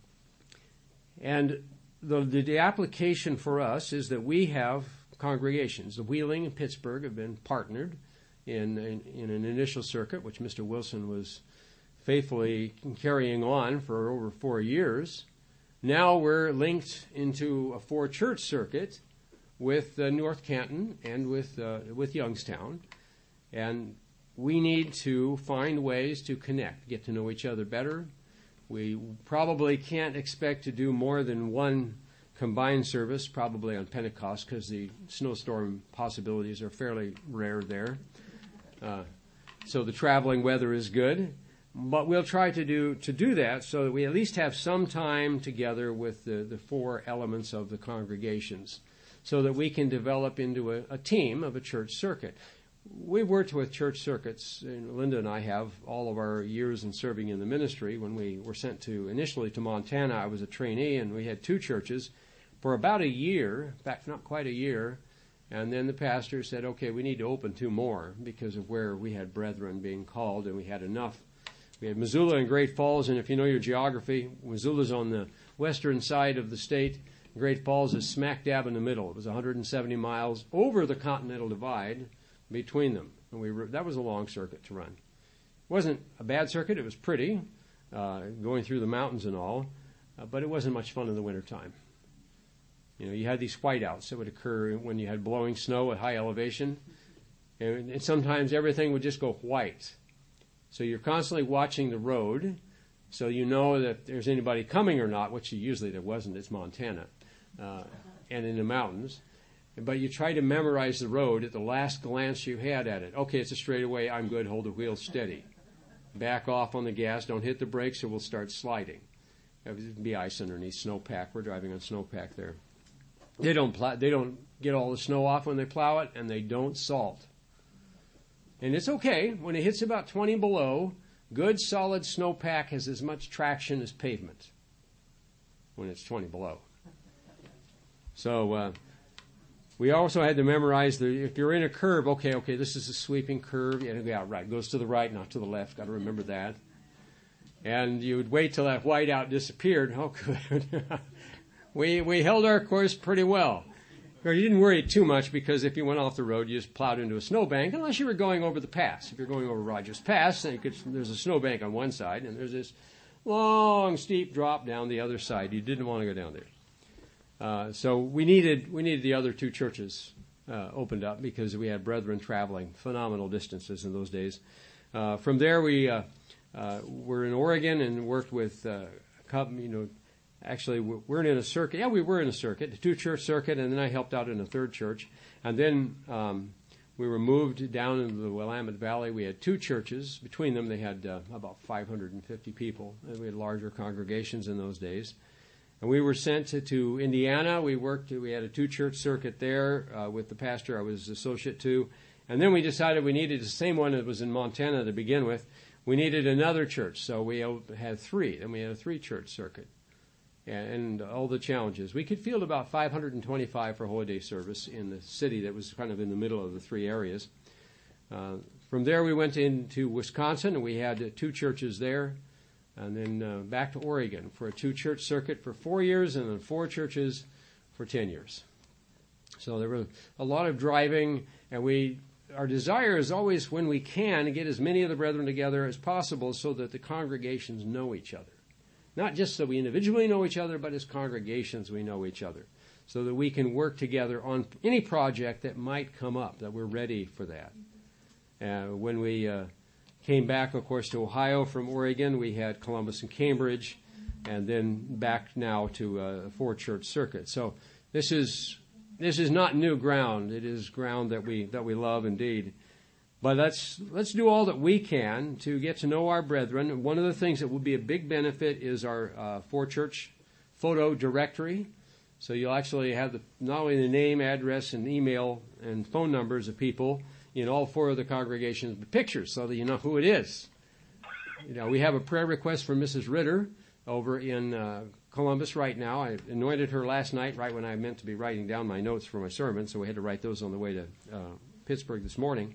and the, the the application for us is that we have congregations. The Wheeling and Pittsburgh have been partnered in in, in an initial circuit, which Mister Wilson was faithfully carrying on for over four years. Now we're linked into a four-church circuit with uh, North Canton and with uh, with Youngstown, and we need to find ways to connect, get to know each other better. We probably can't expect to do more than one combined service, probably on Pentecost, because the snowstorm possibilities are fairly rare there. Uh, so the traveling weather is good. But we'll try to do to do that so that we at least have some time together with the, the four elements of the congregations, so that we can develop into a, a team of a church circuit. We've worked with church circuits, and Linda and I have all of our years in serving in the ministry. When we were sent to initially to Montana, I was a trainee, and we had two churches for about a year, in fact, not quite a year. And then the pastor said, okay, we need to open two more because of where we had brethren being called, and we had enough. We had Missoula and Great Falls, and if you know your geography, Missoula's on the western side of the state. Great Falls is smack dab in the middle. It was one hundred seventy miles over the Continental Divide between them. And we were, that was a long circuit to run. It wasn't a bad circuit. It was pretty, uh, going through the mountains and all, uh, but it wasn't much fun in the wintertime. You know, you had these whiteouts that would occur when you had blowing snow at high elevation, and, and sometimes everything would just go white. So you're constantly watching the road, so you know that there's anybody coming or not, which usually there wasn't. It's Montana, uh, and in the mountains. But you try to memorize the road at the last glance you had at it. Okay, it's a straightaway. I'm good. Hold the wheel steady. Back off on the gas. Don't hit the brakes, or we'll start sliding. There'd be ice underneath. Snowpack. We're driving on snowpack there. They don't plow, they don't get all the snow off when they plow it, and they don't salt. And it's okay. When it hits about twenty below, good solid snowpack has as much traction as pavement when it's twenty below. So uh, We also had to memorize the, if you're in a curve, okay, okay, this is a sweeping curve. Yeah, yeah, right. Goes to the right, not to the left. Got to remember that. And you would wait till that whiteout disappeared. Oh, good. we we held our course pretty well. You didn't worry too much because if you went off the road, you just plowed into a snowbank, unless you were going over the pass. If you're going over Rogers Pass, then you could, there's a snowbank on one side, and there's this long, steep drop down the other side. You didn't want to go down there. Uh, so we needed we needed the other two churches uh, opened up because we had brethren traveling phenomenal distances in those days. Uh, from there, we uh, uh, were in Oregon and worked with uh, a couple, you know, actually we weren't in a circuit. Yeah, we were in a circuit, a two-church circuit, and then I helped out in a third church. And then um, we were moved down into the Willamette Valley. We had two churches. Between them, they had uh, about five hundred fifty people. And we had larger congregations in those days. And we were sent to, to Indiana. We worked, we had a two-church circuit there uh, with the pastor I was associate to. And then we decided we needed the same one that was in Montana to begin with. We needed another church, so we had three. Then we had a three-church circuit. And all the challenges. We could field about five hundred twenty-five for Holy Day service in the city that was kind of in the middle of the three areas. Uh, from there, we went into Wisconsin, and we had uh, two churches there. And then uh, back to Oregon for a two-church circuit for four years, and then four churches for ten years. So there was a lot of driving, and we our desire is always, when we can, to get as many of the brethren together as possible so that the congregations know each other. Not just so we individually know each other, but as congregations we know each other, so that we can work together on any project that might come up, that we're ready for that. Uh, when we uh, came back, of course, to Ohio from Oregon, we had Columbus and Cambridge, and then back now to a four-church circuit. So this is this is not new ground. It is ground that we that we love indeed. But let's let's do all that we can to get to know our brethren. One of the things that will be a big benefit is our uh, four-church photo directory. So you'll actually have the, not only the name, address, and email and phone numbers of people in all four of the congregations, but pictures so that you know who it is. You know, we have a prayer request from Missus Ritter over in uh, Columbus right now. I anointed her last night, right when I meant to be writing down my notes for my sermon, so we had to write those on the way to uh, Pittsburgh this morning.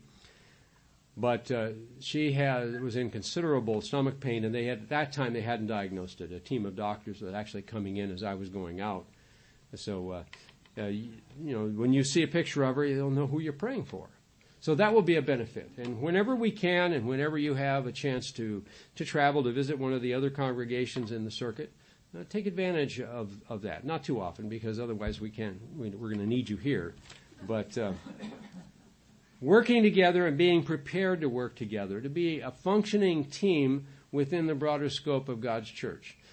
But uh, she had, was in considerable stomach pain, and they had, at that time they hadn't diagnosed it. A team of doctors was actually coming in as I was going out. So, uh, uh, you, you know, when you see a picture of her, you'll know who you're praying for. So that will be a benefit. And whenever we can, and whenever you have a chance to, to travel to visit one of the other congregations in the circuit, uh, take advantage of, of that. Not too often, because otherwise we can't, we, we're going to need you here. But uh, working together and being prepared to work together, to be a functioning team within the broader scope of God's church.